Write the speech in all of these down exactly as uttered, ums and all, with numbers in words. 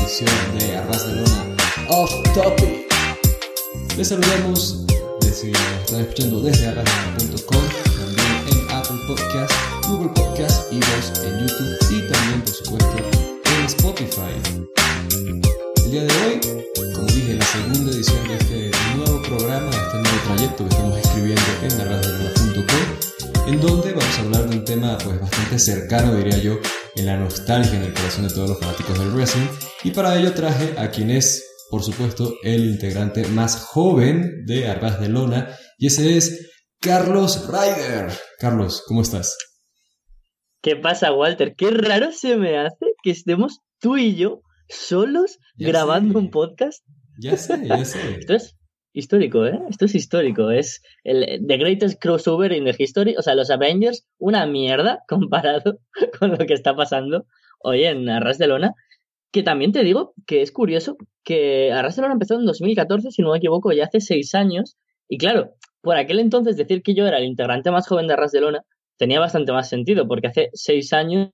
edición de Arras de Lona Off Topic. Les saludamos desde, están escuchando desde arras de lona punto com, también en Apple Podcast, Google Podcast, iVoox, en YouTube y también, por supuesto, en Spotify. El día de hoy, como dije, la segunda edición de este nuevo programa, de este nuevo trayecto que estamos escribiendo en arras de lona punto com, en donde vamos a hablar de un tema pues bastante cercano, diría yo, en la nostalgia, en el corazón de todos los fanáticos del wrestling. Y para ello traje a quien es, por supuesto, el integrante más joven de Arras de Lona, y ese es Carlos Ryder. Carlos, ¿cómo estás? ¿Qué pasa, Walter? Qué raro se me hace que estemos tú y yo solos ya grabando sé. un podcast. Ya sé, ya sé. Esto es histórico, ¿eh? Esto es histórico. Es el The Greatest Crossover in the History. O sea, los Avengers, una mierda comparado con lo que está pasando hoy en Arras de Lona. Que también te digo que es curioso que Arras de Lona empezó en dos mil catorce, si no me equivoco, ya hace seis años. Y claro, por aquel entonces decir que yo era el integrante más joven de Arras de Lona tenía bastante más sentido, porque hace seis años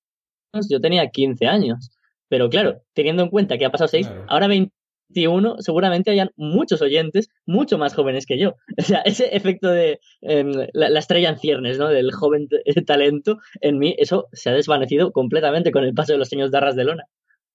yo tenía quince años. Pero claro, teniendo en cuenta que ha pasado seis, claro. Ahora veintiuno, seguramente hayan muchos oyentes mucho más jóvenes que yo. O sea, ese efecto de eh, la, la estrella en ciernes, ¿no? Del joven t- talento en mí, eso se ha desvanecido completamente con el paso de los años de Arras de Lona.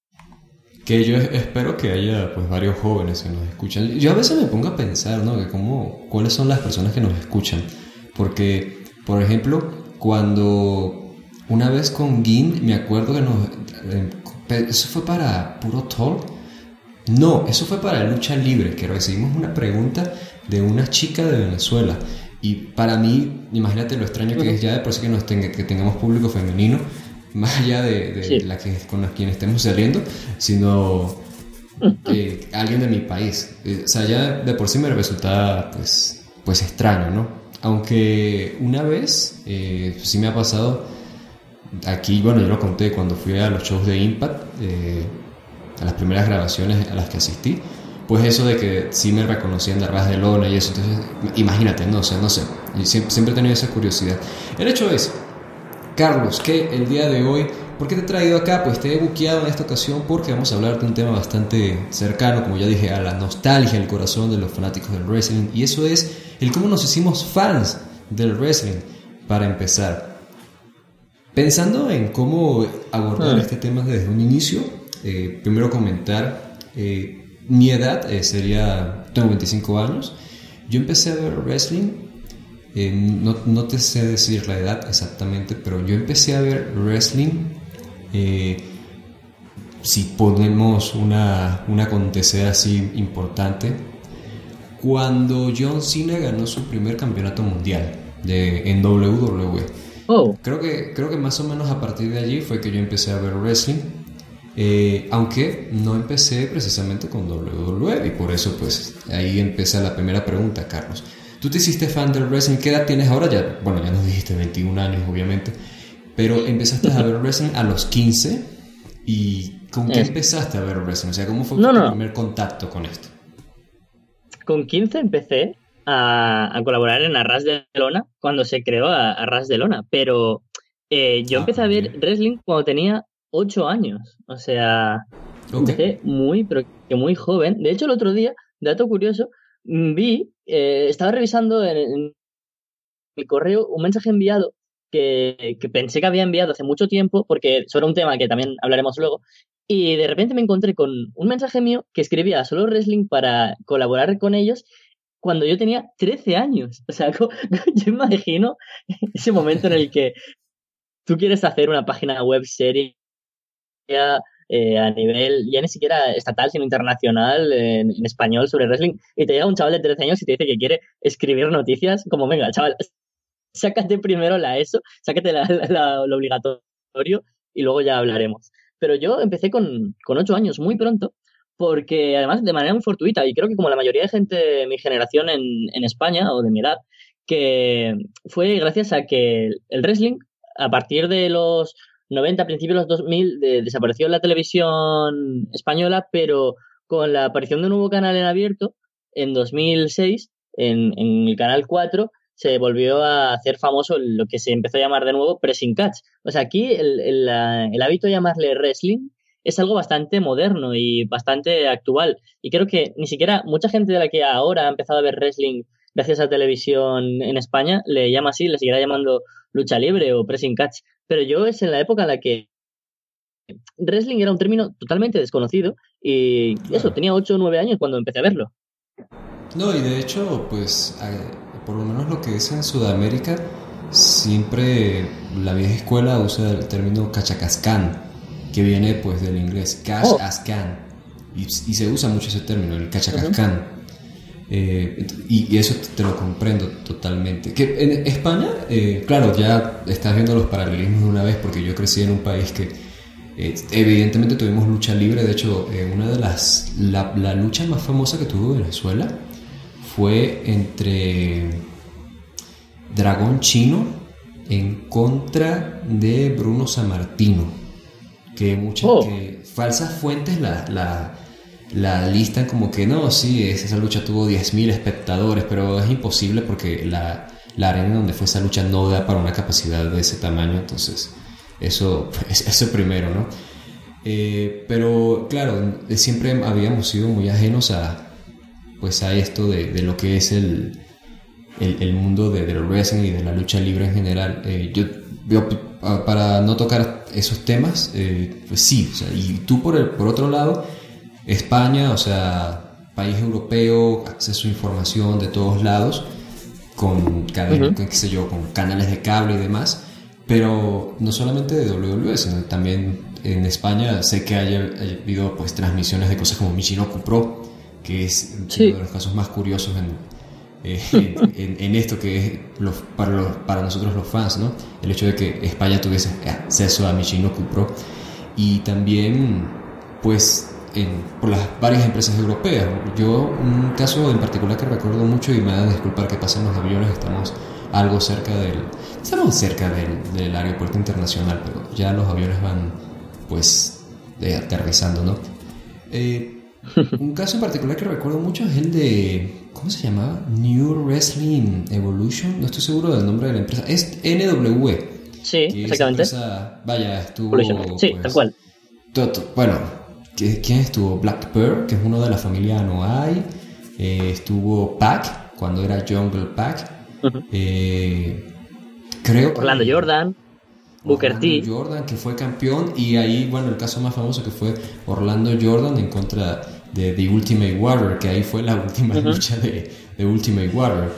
Que yo espero que haya pues varios jóvenes que nos escuchan. Yo a veces me pongo a pensar, ¿no? Que cómo, cuáles son las personas que nos escuchan. Porque, por ejemplo, cuando una vez con Gin, me acuerdo que nos... Eh, ¿eso fue para Puro Talk? No, eso fue para Lucha Libre, que recibimos una pregunta de una chica de Venezuela. Y para mí, imagínate lo extraño que uh-huh. es ya de por sí que, nos tenga, que tengamos público femenino, más allá de, de sí. la que con la quien estemos saliendo, sino eh, alguien de mi país. Eh, o sea, ya de por sí me resulta pues, pues extraño, ¿no? Aunque una vez eh, sí me ha pasado aquí, bueno, yo lo conté cuando fui a los shows de Impact, eh, a las primeras grabaciones a las que asistí, pues eso de que sí me reconocían de Arras de Lona y eso. Entonces, imagínate, no sé, no sé, siempre, siempre he tenido esa curiosidad. El hecho es, Carlos, que el día de hoy, ¿por qué te he traído acá? Pues te he buqueado en esta ocasión porque vamos a hablar de un tema bastante cercano, como ya dije, a la nostalgia, al corazón de los fanáticos del wrestling, y eso es el cómo nos hicimos fans del wrestling. Para empezar, pensando en cómo abordar ah. este tema desde un inicio, eh, primero comentar eh, mi edad, eh, sería, tengo veinticinco años, yo empecé a ver wrestling. Eh, no, no te sé decir la edad exactamente, pero yo empecé a ver wrestling, eh, si ponemos una, una acontecer así importante, cuando John Cena ganó su primer campeonato mundial de, en doble u doble u E. Oh. Creo que, creo que más o menos a partir de allí fue que yo empecé a ver wrestling, eh, aunque no empecé precisamente con doble u doble u E, y por eso pues ahí empieza la primera pregunta, Carlos. Tú te hiciste fan del wrestling, ¿qué edad tienes ahora? Ya, bueno, ya nos dijiste veintiún años, obviamente, pero empezaste a ver wrestling a los quince, ¿y con qué empezaste a ver wrestling? O sea, ¿cómo fue no, tu no. primer contacto con esto? Con quince empecé a, a colaborar en Arras de Lona, cuando se creó a, Arras de Lona, pero eh, yo ah, empecé a ver bien. wrestling cuando tenía ocho años, o sea, okay. empecé muy, pero que muy joven. De hecho, el otro día, dato curioso, vi, eh, estaba revisando en, en el correo un mensaje enviado que, que pensé que había enviado hace mucho tiempo, porque sobre un tema que también hablaremos luego, y de repente me encontré con un mensaje mío que escribía a Solo Wrestling para colaborar con ellos cuando yo tenía trece años. O sea, yo imagino ese momento en el que tú quieres hacer una página web seria Eh, a nivel ya ni siquiera estatal sino internacional en, en español sobre wrestling, y te llega un chaval de trece años y te dice que quiere escribir noticias, como venga chaval, sácate primero la ESO, sácate la, la, la, lo obligatorio y luego ya hablaremos. Pero yo empecé con, con ocho años, muy pronto, porque además de manera muy fortuita, y creo que como la mayoría de gente de mi generación en, en España o de mi edad, que fue gracias a que el wrestling a partir de los noventa, a principios de los dos mil, de, desapareció en la televisión española, pero con la aparición de un nuevo canal en abierto, en dos mil seis, en, en el canal cuatro, se volvió a hacer famoso lo que se empezó a llamar de nuevo pressing catch. O sea, aquí el, el, el hábito de llamarle wrestling es algo bastante moderno y bastante actual. Y creo que ni siquiera mucha gente de la que ahora ha empezado a ver wrestling gracias a televisión en España le llama así, le seguirá llamando lucha libre o pressing catch. Pero yo es en la época en la que wrestling era un término totalmente desconocido y eso, Claro. tenía ocho o nueve años cuando empecé a verlo. No, y de hecho, pues, eh, por lo menos lo que es en Sudamérica, siempre la vieja escuela usa el término cachacascán, que viene pues del inglés cash Oh, as can, y, y se usa mucho ese término, el ujú, cachacascán. Eh, y, y eso te lo comprendo totalmente. Que en España, eh, claro, ya estás viendo los paralelismos de una vez, porque yo crecí en un país que eh, evidentemente tuvimos lucha libre. De hecho, eh, una de las la, la lucha más famosa que tuvo Venezuela fue entre Dragón Chino en contra de Bruno Sammartino, que muchas oh, que falsas fuentes la, la, la listan como que no, sí, esa lucha tuvo diez mil espectadores, pero es imposible porque la, la arena donde fue esa lucha no da para una capacidad de ese tamaño. Entonces eso, eso primero, ¿no? Eh, pero claro, siempre habíamos sido muy ajenos a, pues a esto de, de lo que es el, el, el mundo de, del wrestling y de la lucha libre en general. Eh, yo, yo, para no tocar esos temas, eh, pues sí, o sea, y tú por, el, por otro lado, España, o sea, país europeo, acceso a información de todos lados, con cadenas, ujú. qué sé yo, con canales de cable y demás, pero no solamente de W W E, sino también en España sé que haya, haya habido pues transmisiones de cosas como Michinoku Pro, que es uno de Sí. los casos más curiosos en, eh, en, en, esto que es los, para, los, para nosotros los fans, ¿no? El hecho de que España tuviese acceso a Michinoku Pro y también pues en, por las varias empresas europeas. Yo un caso en particular que recuerdo mucho y me da a disculpar que pasen los aviones, estamos algo cerca del estamos cerca del, del aeropuerto internacional, pero ya los aviones van pues eh, aterrizando, ¿no? Eh, un caso en particular que recuerdo mucho es el de, ¿cómo se llamaba? New Wrestling Evolution, no estoy seguro del nombre de la empresa, es N W E, Sí, que esa exactamente. empresa, vaya, Collision. estuvo Sí, tal pues, cual. todo, bueno, ¿quién estuvo? Black Pearl, que es uno de la familia Anoa'i, eh, estuvo Pac, cuando era Jungle Pac, Ujú. eh, creo Orlando que Jordan, Booker Orlando T. Jordan, que fue campeón, y ahí, bueno, el caso más famoso que fue Orlando Jordan en contra de The Ultimate Warrior, que ahí fue la última Ujú. lucha de, de Ultimate Warrior.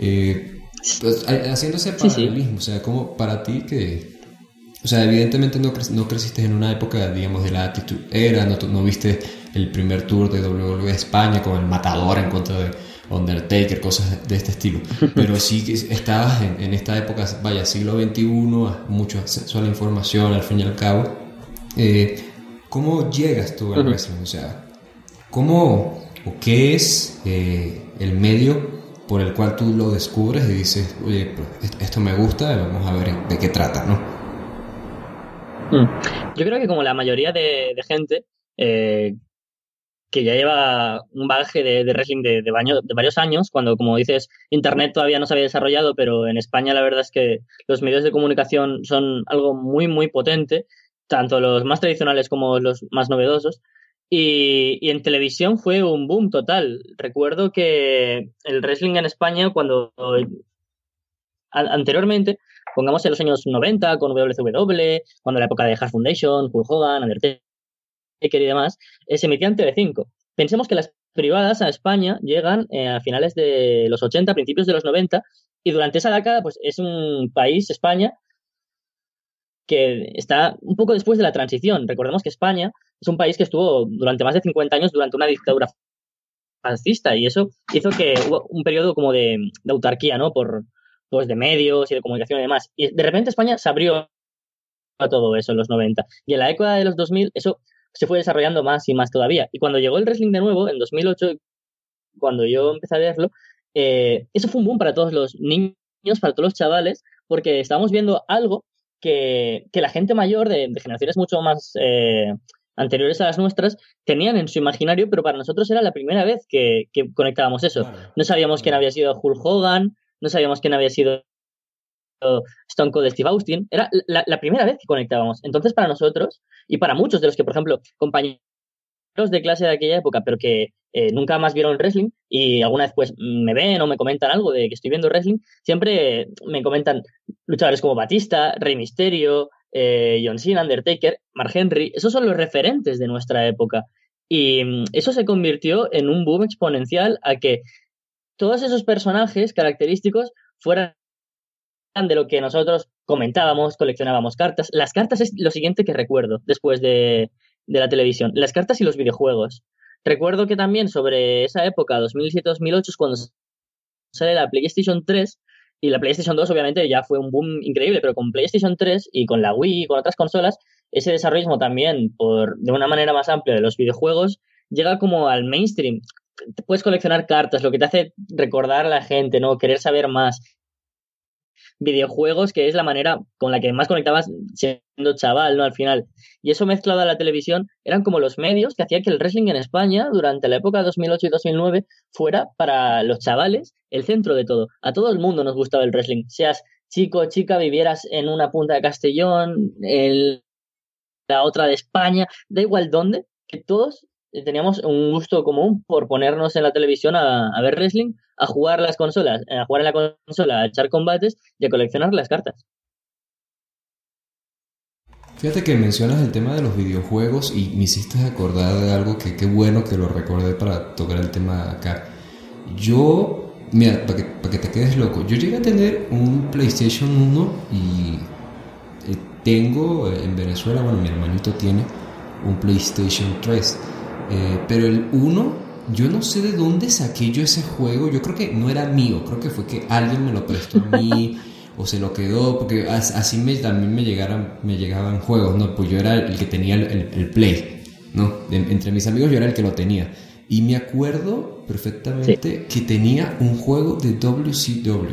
Eh, pues, haciendo ese Sí, sí. paralelismo, o sea, como para ti que, o sea, evidentemente no, cre no creciste en una época, digamos, de la Attitude Era, no, no viste el primer tour de W W E España con el Matador en contra de Undertaker, cosas de este estilo. Pero sí que estabas en, en esta época, vaya, siglo veintiuno, mucho acceso a la información, al fin y al cabo. Eh, ¿Cómo llegas tú al Ujú. wrestling? O sea, ¿cómo o qué es eh, el medio por el cual tú lo descubres y dices, oye, pues, esto me gusta, vamos a ver de qué trata, ¿no? Mm. Yo creo que como la mayoría de, de gente eh, que ya lleva un bagaje de, de wrestling de, de, baño- de varios años, cuando, como dices, Internet todavía no se había desarrollado, pero en España la verdad es que los medios de comunicación son algo muy, muy potente, tanto los más tradicionales como los más novedosos. Y, y en televisión fue un boom total. Recuerdo que el wrestling en España, cuando a- anteriormente, pongamos en los años noventa con W C W, cuando la época de Hard Foundation, Hulk Hogan, Undertaker y demás, eh, se emitía en Telecinco. Pensemos que las privadas a España llegan eh, a finales de los ochenta, principios de los noventa, y durante esa década, pues es un país, España, que está un poco después de la transición. Recordemos que España es un país que estuvo durante más de cincuenta años durante una dictadura fascista, y eso hizo que hubo un periodo como de, de autarquía, ¿no? Por, pues de medios y de comunicación y demás. Y de repente España se abrió a todo eso en los noventa. Y en la década de los dos mil eso se fue desarrollando más y más todavía. Y cuando llegó el wrestling de nuevo, en dos mil ocho, cuando yo empecé a verlo, eh, eso fue un boom para todos los niños, para todos los chavales, porque estábamos viendo algo que, que la gente mayor de, de generaciones mucho más eh, anteriores a las nuestras tenían en su imaginario, pero para nosotros era la primera vez que, que conectábamos eso. Claro, No sabíamos quién claro. había sido Hulk Hogan, no sabíamos quién había sido Stone Cold Steve Austin. Era la, la primera vez que conectábamos. Entonces, para nosotros, y para muchos de los que, por ejemplo, compañeros de clase de aquella época, pero que eh, nunca más vieron wrestling y alguna vez pues me ven o me comentan algo de que estoy viendo wrestling, siempre me comentan luchadores como Batista, Rey Mysterio, eh, John Cena, Undertaker, Mark Henry. Esos son los referentes de nuestra época. Y mm, eso se convirtió en un boom exponencial a que todos esos personajes característicos fueran de lo que nosotros comentábamos, coleccionábamos cartas. Las cartas es lo siguiente que recuerdo después de, de la televisión. Las cartas y los videojuegos. Recuerdo que también sobre esa época, dos mil siete dos mil ocho, es cuando sale la PlayStation tres, y la PlayStation dos obviamente ya fue un boom increíble, pero con PlayStation tres y con la Wii y con otras consolas, ese desarrollo también, por de una manera más amplia de los videojuegos, llega como al mainstream. Te puedes coleccionar cartas, lo que te hace recordar a la gente, ¿no? Querer saber más. Videojuegos, que es la manera con la que más conectabas siendo chaval, ¿no? Al final. Y eso mezclado a la televisión, eran como los medios que hacían que el wrestling en España, durante la época dos mil ocho y dos mil nueve, fuera para los chavales el centro de todo. A todo el mundo nos gustaba el wrestling. Seas chico o chica, vivieras en una punta de Castellón, en la otra de España, da igual dónde, que todos teníamos un gusto común por ponernos en la televisión a, a ver wrestling, a jugar las consolas, a jugar en la consola, a echar combates y a coleccionar las cartas. Fíjate que mencionas el tema de los videojuegos y me hiciste acordar de algo que qué bueno que lo recordé para tocar el tema acá. Yo, mira, para que, para que te quedes loco, yo llegué a tener un PlayStation uno y eh, tengo en Venezuela, bueno, mi hermanito tiene un PlayStation tres, eh, pero el uno, yo no sé de dónde saqué yo ese juego. Yo creo que no era mío, creo que fue que alguien me lo prestó a mí o se lo quedó, porque así me, también me, llegaran, me llegaban juegos, ¿no? Pues yo era el que tenía el, el, el Play, ¿no? De, entre mis amigos yo era el que lo tenía. Y me acuerdo perfectamente sí. que tenía un juego de W C W.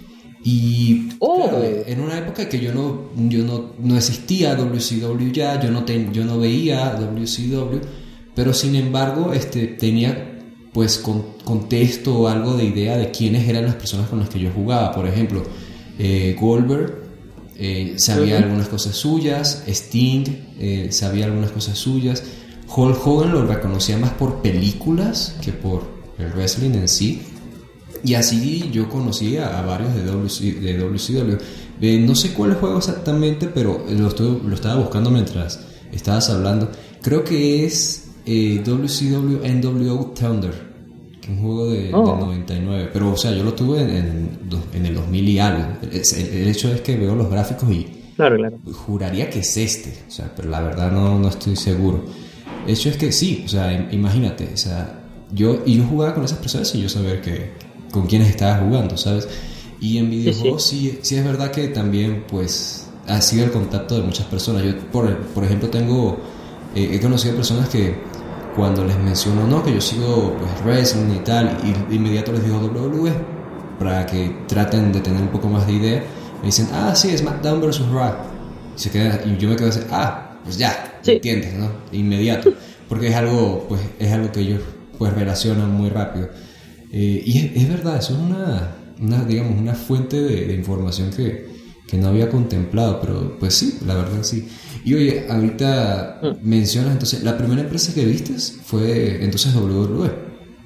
Y oh. claro, en una época que yo no, yo no, no existía W C W ya, yo no, ten, yo no veía W C W, pero sin embargo este, tenía pues con, contexto o algo de idea de quiénes eran las personas con las que yo jugaba. Por ejemplo, eh, Goldberg, eh, sabía uh-huh. algunas cosas suyas, Sting, eh, sabía algunas cosas suyas, Hulk Hogan lo reconocía más por películas que por el wrestling en sí. Y así yo conocí a, a varios de W C, de W C W. Eh, no sé cuál juego exactamente, pero lo, estoy, lo estaba buscando mientras estabas hablando. Creo que es eh, W C W N W O Thunder, que es un juego de, oh. del noventa y nueve. Pero, o sea, yo lo tuve en, en, en el dos mil y algo. El, el hecho es que veo los gráficos y claro, claro. juraría que es este. O sea, pero la verdad no, no estoy seguro. El hecho es que sí, o sea, imagínate. O sea, yo, y yo jugaba con esas personas sin yo saber que con quienes estabas jugando, ¿sabes? Y en videojuegos sí, sí. sí, sí es verdad que también pues ha sido el contacto de muchas personas. Yo, por, por ejemplo, tengo eh, he conocido personas que cuando les menciono, no, que yo sigo pues wrestling y tal, y de inmediato les digo W W E para que traten de tener un poco más de idea. Me dicen, ah, sí, SmackDown versus Raw. Y, se queda, y yo me quedo así, ah, pues ya, sí. ¿entiendes, no? De inmediato. Porque es algo, pues, es algo que ellos pues relacionan muy rápido. Eh, y es, es verdad, eso es una, una, digamos, una fuente de, de información que, que no había contemplado, pero pues sí, la verdad sí. Y oye, ahorita mm. mencionas, entonces, la primera empresa que viste fue entonces W W E.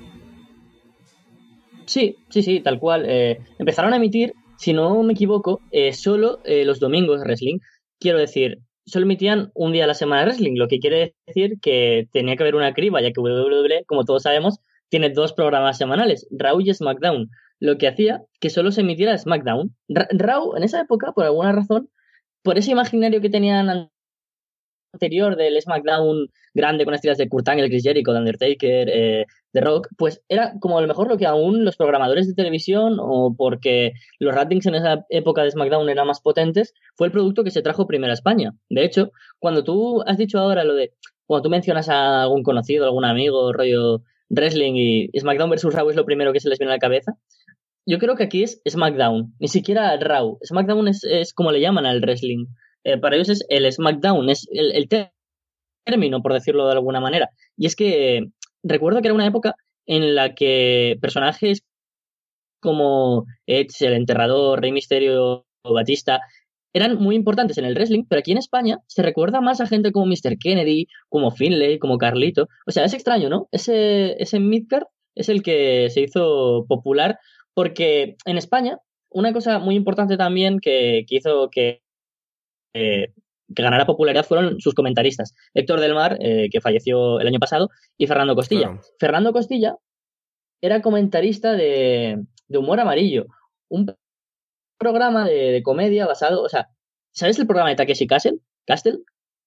Sí, sí, sí, tal cual. Eh, empezaron a emitir, si no me equivoco, eh, solo eh, los domingos wrestling. Quiero decir, solo emitían un día a la semana wrestling, lo que quiere decir que tenía que haber una criba, ya que W W E, como todos sabemos, tiene dos programas semanales, Raw y SmackDown, lo que hacía que solo se emitiera SmackDown. Ra- Raw, en esa época, por alguna razón, por ese imaginario que tenían anterior del SmackDown grande con estrellas de Kurt Angle, Chris Jericho, The Undertaker, eh, The Rock, pues era como a lo mejor lo que aún los programadores de televisión, o porque los ratings en esa época de SmackDown eran más potentes, fue el producto que se trajo primero a España. De hecho, cuando tú has dicho ahora lo de, cuando tú mencionas a algún conocido, algún amigo, rollo wrestling y SmackDown versus Raw es lo primero que se les viene a la cabeza, yo creo que aquí es SmackDown, ni siquiera Raw. SmackDown es, es como le llaman al wrestling. Eh, para ellos es el SmackDown, es el, el término, por decirlo de alguna manera. Y es que eh, recuerdo que era una época en la que personajes como Edge, el Enterrador, Rey Mysterio Batista, eran muy importantes en el wrestling, pero aquí en España se recuerda más a gente como míster Kennedy, como Finlay, como Carlito. O sea, es extraño, ¿no? Ese, ese midcard es el que se hizo popular porque en España una cosa muy importante también que, que hizo que, eh, que ganara popularidad fueron sus comentaristas. Héctor del Mar, eh, que falleció el año pasado, y Fernando Costilla. Claro. Fernando Costilla era comentarista de, de Humor Amarillo, un programa de, de comedia basado, o sea, ¿sabes el programa de Takeshi Castle? ¿Castle?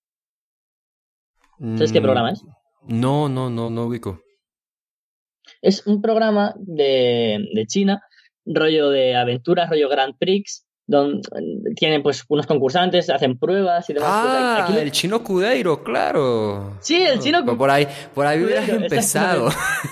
¿Sabes qué programa es? No, no, no, no ubico. Es un programa de, de China, rollo de aventuras, rollo Grand Prix, donde tienen pues unos concursantes, hacen pruebas y demás. Ah, pues aquí... el Chino Cudeiro, claro. Sí, el Chino Cudeiro. Por ahí, por ahí hubieras Cudeiro, empezado.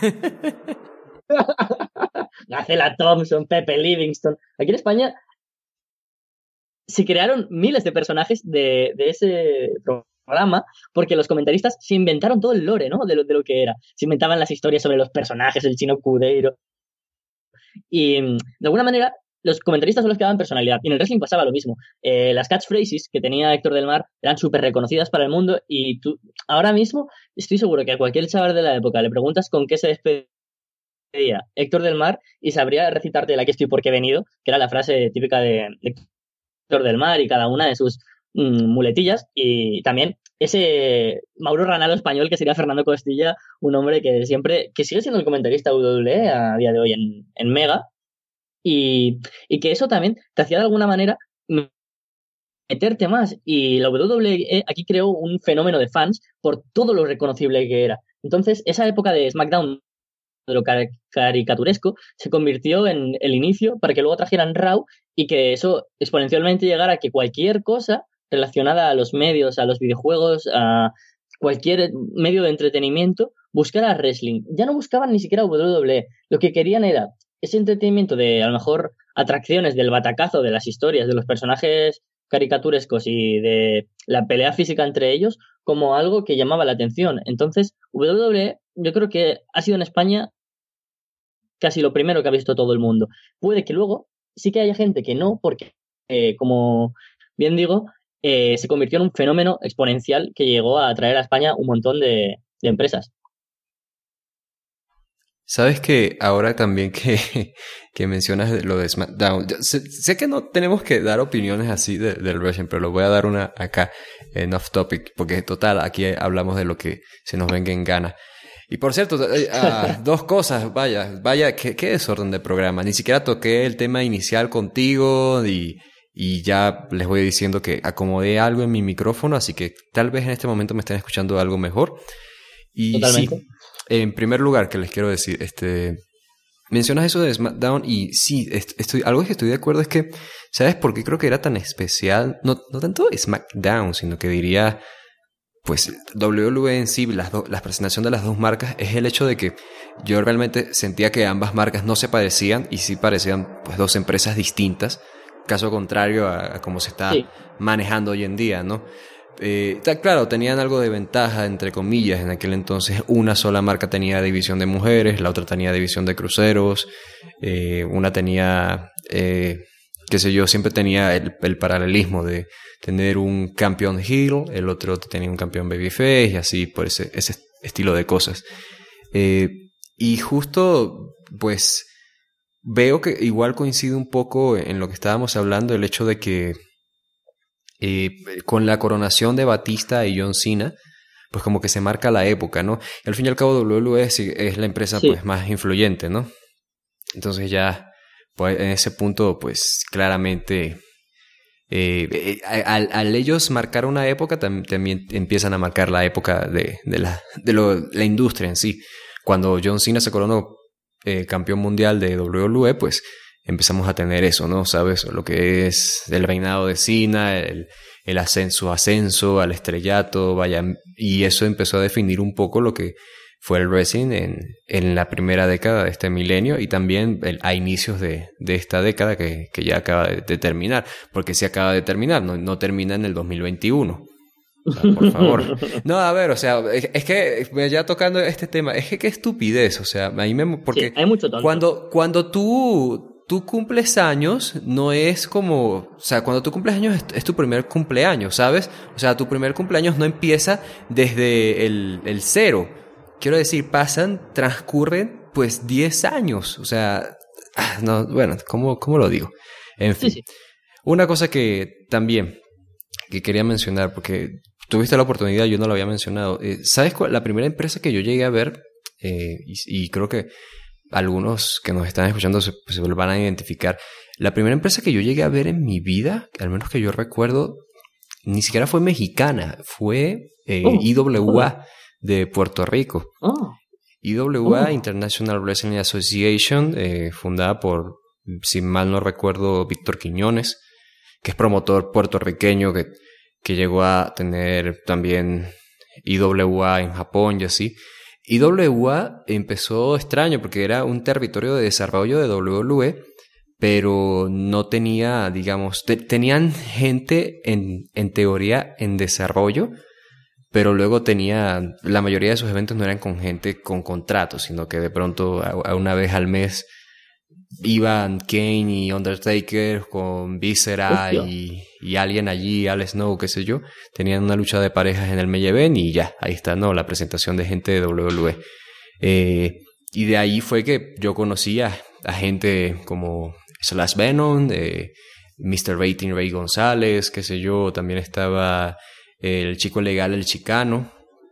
Gacela Thompson, Pepe Livingston. Aquí en España se crearon miles de personajes de, de ese programa porque los comentaristas se inventaron todo el lore, ¿no? De lo, de lo que era. Se inventaban las historias sobre los personajes, el Chino Cudeiro. Y de alguna manera los comentaristas son los que daban personalidad. Y en el wrestling pasaba lo mismo. Eh, las catchphrases que tenía Héctor del Mar eran súper reconocidas para el mundo y tú, ahora mismo estoy seguro que a cualquier chaval de la época le preguntas con qué se despedía Héctor del Mar y sabría recitarte el aquí estoy porque he venido, que era la frase típica de Héctor del Mar y cada una de sus mmm, muletillas. Y también ese Mauro Ranallo español que sería Fernando Costilla, un hombre que siempre, que sigue siendo el comentarista W W E a día de hoy en, en Mega. Y, y que eso también te hacía de alguna manera meterte más. Y la W W E aquí creó un fenómeno de fans por todo lo reconocible que era. Entonces, esa época de SmackDown, de lo car- caricaturesco, se convirtió en el inicio para que luego trajeran Raw y que eso exponencialmente llegara a que cualquier cosa relacionada a los medios, a los videojuegos, a cualquier medio de entretenimiento, buscara wrestling. Ya no buscaban ni siquiera W W E. Lo que querían era ese entretenimiento de, a lo mejor, atracciones del batacazo, de las historias, de los personajes caricaturescos y de la pelea física entre ellos, como algo que llamaba la atención. Entonces, W W E, yo creo que ha sido en España casi lo primero que ha visto todo el mundo. Puede que luego sí que haya gente que no, porque, eh, como bien digo, eh, se convirtió en un fenómeno exponencial que llegó a atraer a España un montón de, de empresas. Sabes que ahora también que, que mencionas lo de SmackDown, sé, sé que no tenemos que dar opiniones así de, del wrestling, pero lo voy a dar una acá en off topic, porque total, aquí hablamos de lo que se nos venga en gana. Y por cierto, uh, dos cosas, vaya, vaya, qué, qué desorden de programa. Ni siquiera toqué el tema inicial contigo y, y ya les voy diciendo que acomodé algo en mi micrófono, así que tal vez en este momento me estén escuchando algo mejor. Y Totalmente. sí, en primer lugar, que les quiero decir, este, mencionas eso de SmackDown y sí, estoy, algo que estoy de acuerdo es que, ¿sabes por qué creo que era tan especial? No, no tanto SmackDown, sino que diría, pues, W W E en sí, las do, la presentación de las dos marcas, es el hecho de que yo realmente sentía que ambas marcas no se parecían y sí parecían, pues, dos empresas distintas, caso contrario a, a cómo se está sí. manejando hoy en día, ¿no? Eh, claro, tenían algo de ventaja, entre comillas, en aquel entonces una sola marca tenía división de mujeres, la otra tenía división de cruceros, eh, una tenía, eh, qué sé yo, siempre tenía el, el paralelismo de tener un campeón heel, el otro tenía un campeón babyface y así, por ese, ese estilo de cosas. Eh, y justo, pues, veo que igual coincide un poco en lo que estábamos hablando, el hecho de que Eh, con la coronación de Batista y John Cena, pues como que se marca la época, ¿no? Y al fin y al cabo W W E es, es la empresa sí. pues más influyente, ¿no? Entonces ya pues, en ese punto pues claramente eh, eh, al, al ellos marcar una época tam, también empiezan a marcar la época de, de, la, de lo, la industria en sí. Cuando John Cena se coronó eh, campeón mundial de W W E, pues empezamos a tener eso, ¿no? ¿Sabes? Lo que es el reinado de Cena, el, el ascenso, ascenso al estrellato, vaya, y eso empezó a definir un poco lo que fue el wrestling en, en la primera década de este milenio y también el, a inicios de, de esta década que, que ya acaba de, de terminar, porque sí acaba de terminar, no, no termina en el dos mil veintiuno. O sea, por favor. No, a ver, o sea, es, es que ya tocando este tema, es que qué estupidez, o sea, a mí me... Porque sí, hay mucho tonto. Cuando, cuando tú... tú cumples años, no es como... O sea, cuando tú cumples años es, es tu primer cumpleaños, ¿sabes? O sea, tu primer cumpleaños no empieza desde el, el cero. Quiero decir, pasan, transcurren, pues, diez años. O sea, no, bueno, ¿cómo, cómo lo digo? En fin. Sí, sí. Una cosa que también que quería mencionar, porque tuviste la oportunidad, yo no lo había mencionado. Eh, ¿Sabes cuál? La primera empresa que yo llegué a ver, eh, y, y creo que algunos que nos están escuchando se, se van a identificar. La primera empresa que yo llegué a ver en mi vida, al menos que yo recuerdo, ni siquiera fue mexicana, fue eh, oh, I W A oh. de Puerto Rico. Oh. I W A, oh. International Wrestling Association, eh, fundada por, si mal no recuerdo, Víctor Quiñones, que es promotor puertorriqueño que, que llegó a tener también I W A en Japón y así. I W A empezó extraño porque era un territorio de desarrollo de W W E, pero no tenía, digamos, te, tenían gente en, en teoría en desarrollo, pero luego tenía, la mayoría de sus eventos no eran con gente con contratos, sino que de pronto a, a una vez al mes iban Kane y Undertaker con Viscera y, y alguien allí, Al Snow, qué sé yo. Tenían una lucha de parejas en el main event y ya, ahí está, ¿no? La presentación de gente de W W E. Eh, y de ahí fue que yo conocí a, a gente como Slash Venom, eh, mister Rating Ray González, qué sé yo. También estaba el chico legal, el Chicano.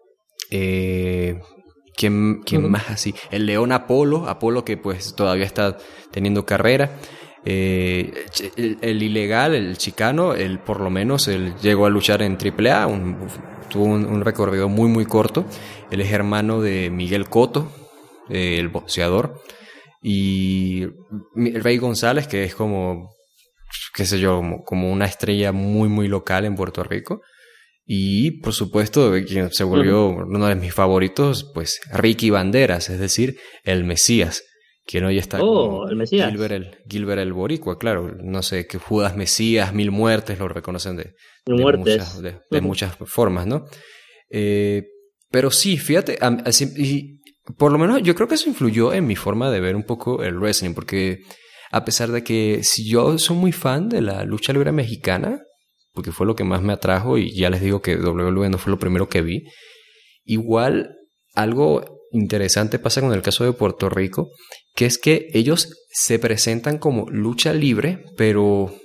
Eh... ¿Quién, quién uh-huh. más así? El León Apolo, Apolo que pues todavía está teniendo carrera. Eh, el, el ilegal, el Chicano, él por lo menos él llegó a luchar en triple A, un, tuvo un, un recorrido muy muy corto. Él es hermano de Miguel Cotto, eh, el boxeador. Y Rey González, que es como, qué sé yo, como, como una estrella muy muy local en Puerto Rico. Y, por supuesto, quien se volvió uh-huh. uno de mis favoritos, pues, Ricky Banderas, es decir, el Mesías, quien hoy está oh, como el Mesías. Gilbert el, Gilbert el Boricua, claro, no sé, que Judas Mesías, Mil Muertes, lo reconocen de, Mil de, muertes. muchas, de, de uh-huh. muchas formas, ¿no? Eh, pero sí, fíjate, así, y por lo menos yo creo que eso influyó en mi forma de ver un poco el wrestling, porque a pesar de que si yo soy muy fan de la lucha libre mexicana, porque fue lo que más me atrajo y ya les digo que W W E no fue lo primero que vi. Igual algo interesante pasa con el caso de Puerto Rico, que es que ellos se presentan como lucha libre, pero... O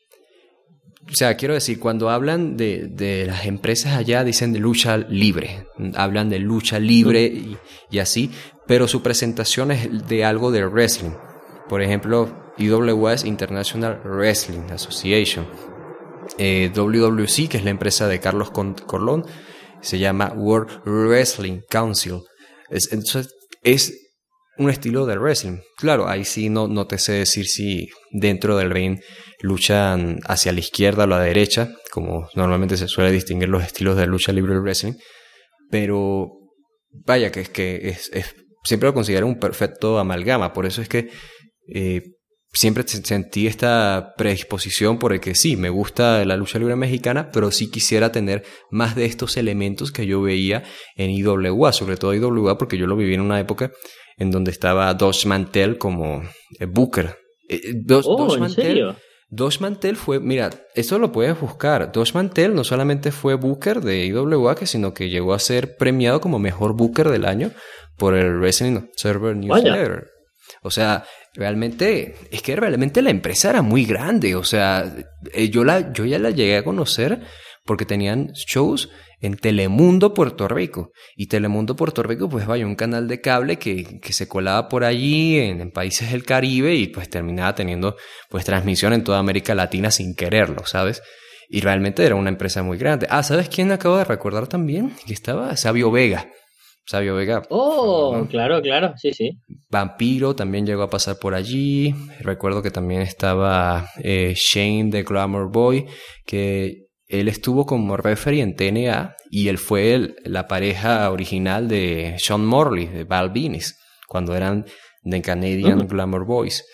sea, quiero decir, cuando hablan de, de las empresas allá dicen de lucha libre, hablan de lucha libre y, y así, pero su presentación es de algo de wrestling. Por ejemplo, I W A es International Wrestling Association. Eh, W W C, que es la empresa de Carlos Corlón, se llama World Wrestling Council. Es, entonces, es un estilo de wrestling. Claro, ahí sí no, no te sé decir si dentro del ring luchan hacia la izquierda o la derecha, como normalmente se suele distinguir los estilos de lucha libre y wrestling. Pero vaya, que es que es, es, siempre lo considero un perfecto amalgama. Por eso es que eh, siempre sentí esta predisposición por el que sí, me gusta la lucha libre mexicana, pero sí quisiera tener más de estos elementos que yo veía en I W A, sobre todo I W A, porque yo lo viví en una época en donde estaba Dosh Mantel como eh, Booker. Eh, Dosh, oh, Dosh ¿en Mantel, serio? Dosh Mantel fue, mira, esto lo puedes buscar. Dosh Mantel no solamente fue Booker de I W A, sino que llegó a ser premiado como mejor Booker del año por el Wrestling Observer Newsletter. O sea, realmente, es que realmente la empresa era muy grande. O sea, yo, la, yo ya la llegué a conocer porque tenían shows en Telemundo Puerto Rico. Y Telemundo Puerto Rico, pues vaya, un canal de cable que, que se colaba por allí en, en países del Caribe y pues terminaba teniendo pues transmisión en toda América Latina sin quererlo, ¿sabes? Y realmente era una empresa muy grande. Ah, ¿sabes quién acabo de recordar también? Que estaba Sabio Vega. Sabio Vega. Oh, favor, ¿no? claro, claro, sí, sí. Vampiro también llegó a pasar por allí. Recuerdo que también estaba eh, Shane de Glamour Boy, que él estuvo como referee en T N A y él fue el, la pareja original de Sean Morley, de Val Venis, cuando eran The Canadian uh-huh. Glamour Boys.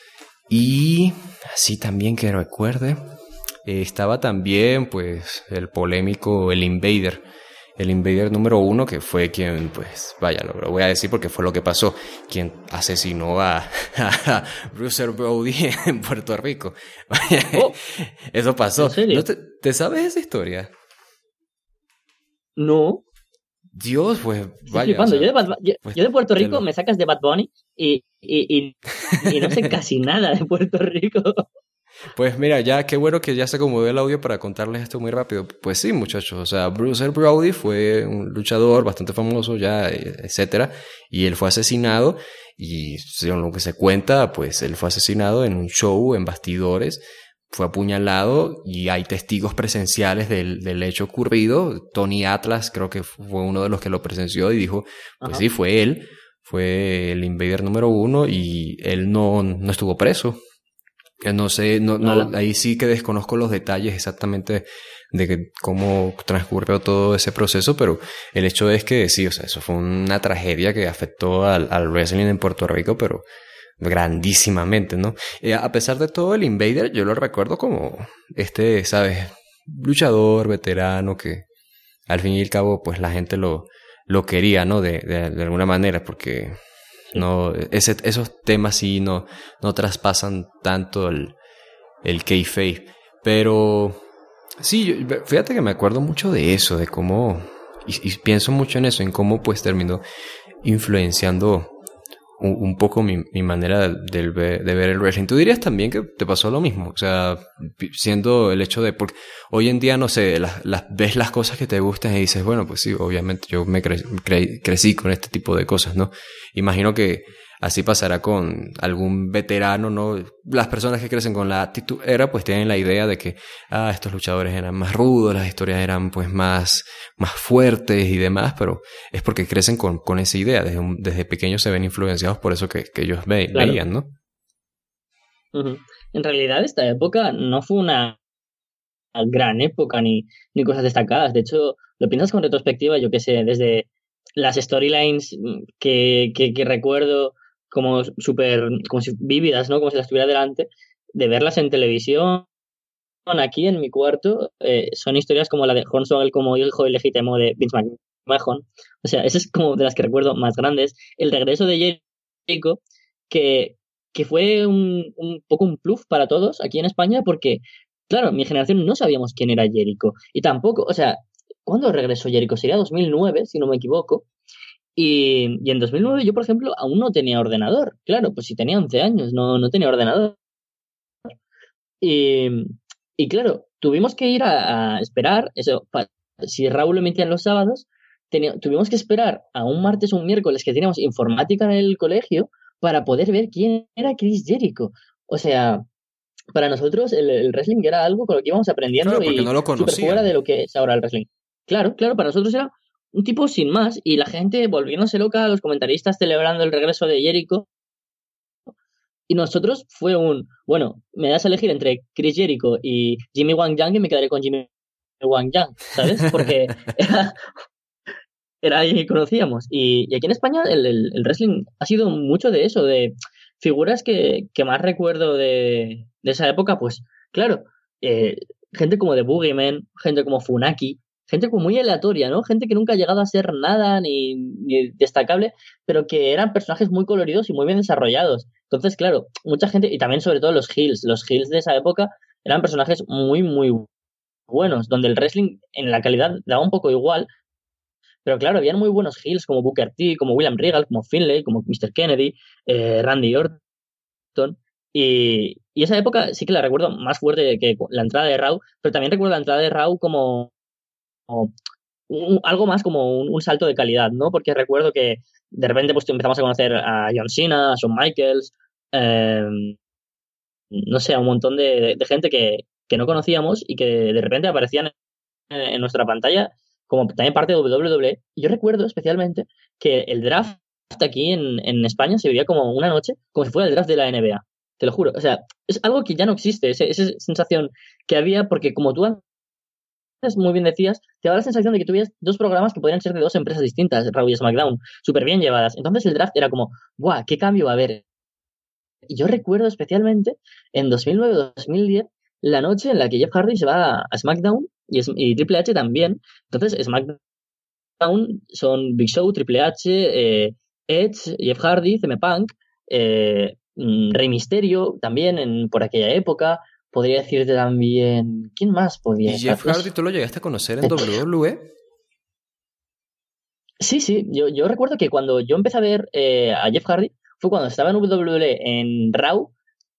Y así también que recuerde, eh, estaba también pues el polémico El Invader. el Invader número uno, que fue quien, pues, vaya, lo, lo voy a decir porque fue lo que pasó, quien asesinó a, a Bruiser Brody en Puerto Rico. Oh, eso pasó. ¿en serio? ¿No te, ¿Te sabes esa historia? No. Dios, pues, Estoy vaya. flipando. O sea, yo, de Bad, yo, pues, yo de Puerto Rico lo... me sacas de Bad Bunny y, y, y, y no sé casi nada de Puerto Rico. Pues mira, ya qué bueno que ya se acomodó el audio para contarles esto muy rápido. Pues sí, muchachos, o sea, Bruiser Brody fue un luchador bastante famoso ya, etcétera, y él fue asesinado, y según lo que se cuenta, pues él fue asesinado en un show, en bastidores, fue apuñalado, y hay testigos presenciales del, del hecho ocurrido. Tony Atlas creo que fue uno de los que lo presenció y dijo, pues Ajá. sí, fue él, fue el Invader número uno, y él no, no estuvo preso. No sé, no, no, ahí sí que desconozco los detalles exactamente de que, cómo transcurrió todo ese proceso, pero el hecho es que sí, o sea, eso fue una tragedia que afectó al, al wrestling en Puerto Rico, pero grandísimamente, ¿no? Eh, a pesar de todo, el Invader yo lo recuerdo como este, ¿sabes? Luchador, veterano, que al fin y al cabo, pues la gente lo, lo quería, ¿no? De, de, de alguna manera, porque... No, ese, esos temas sí no, no traspasan tanto el, el kayfabe. Pero sí, yo, fíjate que me acuerdo mucho de eso, de cómo, y, y pienso mucho en eso, en cómo pues terminó influenciando un, un poco mi, mi manera de, de, de ver el wrestling. ¿Tú dirías también que te pasó lo mismo? O sea, siendo el hecho de, porque hoy en día, no sé, las, las, ves las cosas que te gustan y dices, bueno, pues sí, obviamente yo me cre, cre, crecí con este tipo de cosas, ¿no? Imagino que así pasará con algún veterano, ¿no? Las personas que crecen con la actitud era, pues tienen la idea de que, ah, estos luchadores eran más rudos, las historias eran pues más, más fuertes y demás, pero es porque crecen con, con esa idea, desde, un, desde pequeños se ven influenciados por eso que, que ellos ve, Claro. veían, ¿no? Uh-huh. En realidad esta época no fue una gran época ni, ni cosas destacadas, de hecho, lo piensas con retrospectiva, yo qué sé, desde las storylines que, que, que recuerdo como súper como si vívidas, ¿no? Como si las tuviera delante, de verlas en televisión, aquí en mi cuarto, eh, son historias como la de Hornswoggle como hijo ilegítimo de Vince McMahon. O sea, esa es como de las que recuerdo más grandes. El regreso de Jericho, que, que fue un, un poco un plus para todos aquí en España, porque, claro, mi generación no sabíamos quién era Jericho. Y tampoco, o sea, ¿cuándo regresó Jericho? Sería dos mil nueve, si no me equivoco. Y, y en dos mil nueve yo, por ejemplo, aún no tenía ordenador. Claro, pues si tenía once años, no, no tenía ordenador. Y, y claro, tuvimos que ir a, a esperar, eso, pa, si Raúl lo emitían los sábados, teni, tuvimos que esperar a un martes o un miércoles que teníamos informática en el colegio para poder ver quién era Chris Jericho. O sea, para nosotros el, el wrestling era algo con lo que íbamos aprendiendo claro, porque y no lo súper fuera de conocían. lo que es ahora el wrestling. Claro, claro, para nosotros era un tipo sin más y la gente volviéndose loca, los comentaristas celebrando el regreso de Jericho. Y nosotros fue un, bueno, me das a elegir entre Chris Jericho y Jimmy Wang Yang y me quedaré con Jimmy Wang Yang, ¿sabes? Porque era, era alguien que conocíamos. Y, y aquí en España el, el, el wrestling ha sido mucho de eso, de figuras que, que más recuerdo de, de esa época, pues claro, eh, gente como The Boogeyman, gente como Funaki, gente como muy aleatoria, ¿no? Gente que nunca ha llegado a ser nada ni, ni destacable, pero que eran personajes muy coloridos y muy bien desarrollados. Entonces, claro, mucha gente, y también sobre todo los heels, los heels de esa época eran personajes muy, muy buenos, donde el wrestling en la calidad daba un poco igual, pero claro, habían muy buenos heels como Booker T, como William Regal, como Finlay, como mister Kennedy, eh, Randy Orton, y, y esa época sí que la recuerdo más fuerte que la entrada de Raw, pero también recuerdo la entrada de Raw como, como un, algo más como un, un salto de calidad, ¿no? Porque recuerdo que de repente pues empezamos a conocer a John Cena, a Shawn Michaels, eh, no sé, a un montón de, de gente que, que no conocíamos y que de repente aparecían en, en nuestra pantalla como también parte de doble u doble u E. Y yo recuerdo especialmente que el draft aquí en, en España se vivía como una noche, como si fuera el draft de la N B A. Te lo juro. O sea, es algo que ya no existe, ese, esa sensación que había, porque como tú antes muy bien decías, te daba la sensación de que tuvieras dos programas que podrían ser de dos empresas distintas, Raw y SmackDown, súper bien llevadas. Entonces el draft era como, ¡buah! ¿Qué cambio va a haber? Y yo recuerdo especialmente en dos mil nueve o dos mil diez la noche en la que Jeff Hardy se va a SmackDown y, y Triple H también. Entonces SmackDown son Big Show, Triple H, eh, Edge, Jeff Hardy, C M Punk, eh, Rey Mysterio también en, por aquella época. Podría decirte también... ¿Quién más podía ¿Y estar? Jeff Hardy tú lo llegaste a conocer en W W E? Sí, sí. Yo, yo recuerdo que cuando yo empecé a ver eh, a Jeff Hardy fue cuando estaba en W W E en Raw,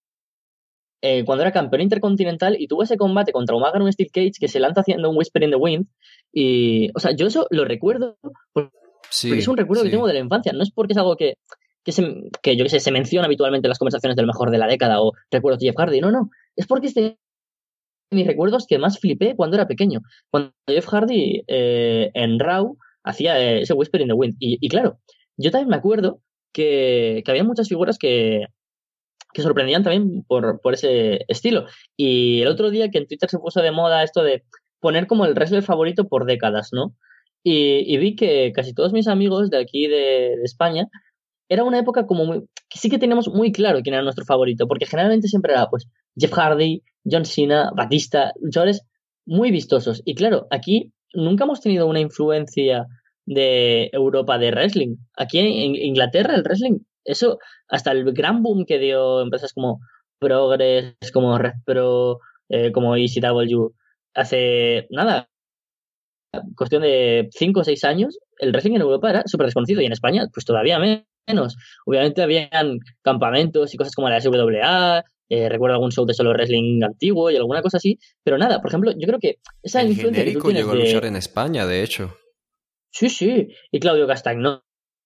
eh, cuando era campeón intercontinental y tuvo ese combate contra Umaga en un Steel Cage que se lanza haciendo un Whisper in the Wind. Y, o sea, yo eso lo recuerdo porque Sí, es un recuerdo sí. que tengo de la infancia. No es porque es algo que, que, se, que yo que sé, se menciona habitualmente en las conversaciones del mejor de la década o recuerdos de Jeff Hardy. No, no. Es porque es de mis recuerdos que más flipé cuando era pequeño. Cuando Jeff Hardy eh, en Raw hacía eh, ese Whisper in the Wind. Y, y claro, yo también me acuerdo que, que había muchas figuras que, que sorprendían también por, por ese estilo. Y el otro día que en Twitter se puso de moda esto de poner como el wrestler favorito por décadas, ¿no? Y, y vi que casi todos mis amigos de aquí de, de España era una época como muy, que sí que teníamos muy claro quién era nuestro favorito, porque generalmente siempre era pues Jeff Hardy, John Cena, Batista, luchadores muy vistosos. Y claro, aquí nunca hemos tenido una influencia de Europa de wrestling. Aquí en Inglaterra el wrestling, eso, hasta el gran boom que dio empresas como Progress, como Red Pro, eh, como E C W, hace nada, cuestión de cinco o seis años, el wrestling en Europa era súper desconocido y en España pues todavía menos. Obviamente habían campamentos y cosas como la S W A, eh, recuerdo algún show de solo wrestling antiguo y alguna cosa así, pero nada, por ejemplo, yo creo que esa El influencia que tú genérico tienes llegó a de... luchar en España, de hecho. Sí, sí, y Claudio Castagnoli,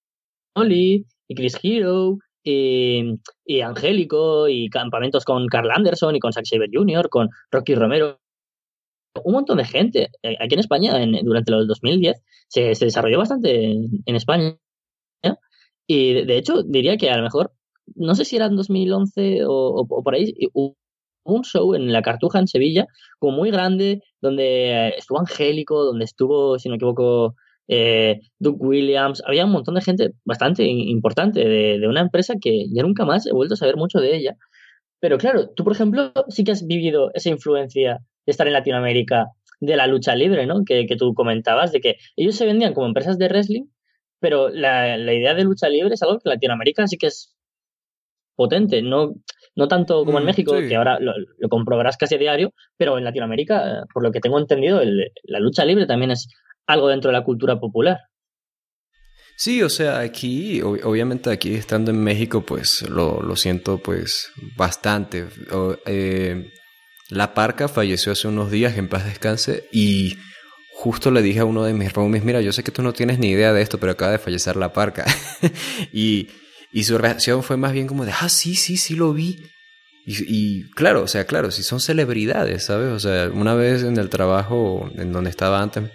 y Chris Hero, y, y Angélico, y campamentos con Carl Anderson y con Zack Sabre junior, con Rocky Romero, un montón de gente. Aquí en España, en, durante los dos mil diez, se, se desarrolló bastante en, en España. Y de, de hecho, diría que a lo mejor, no sé si era en dos mil once o, o, o por ahí, hubo un show en la Cartuja en Sevilla, como muy grande, donde estuvo Angélico, donde estuvo, si no me equivoco, eh, Doug Williams. Había un montón de gente bastante importante de, de una empresa que ya nunca más he vuelto a saber mucho de ella. Pero claro, tú, por ejemplo, sí que has vivido esa influencia de estar en Latinoamérica de la lucha libre, ¿no? Que, que tú comentabas, de que ellos se vendían como empresas de wrestling, pero la, la idea de lucha libre es algo que en Latinoamérica sí que es potente, no, no tanto como en Mm, México, sí. que ahora lo, lo comprobarás casi a diario, pero en Latinoamérica, por lo que tengo entendido, el, la lucha libre también es algo dentro de la cultura popular. Sí, o sea, aquí, ob- obviamente aquí estando en México, pues lo, lo siento pues bastante. O, eh, la Parca falleció hace unos días, en paz descanse, y justo le dije a uno de mis roomies, mira, yo sé que tú no tienes ni idea de esto, pero acaba de fallecer La Parca. y, y su reacción fue más bien como de, ah, sí, sí, sí lo vi. Y, y claro, o sea, claro, si son celebridades, ¿sabes? O sea, una vez en el trabajo en donde estaba antes,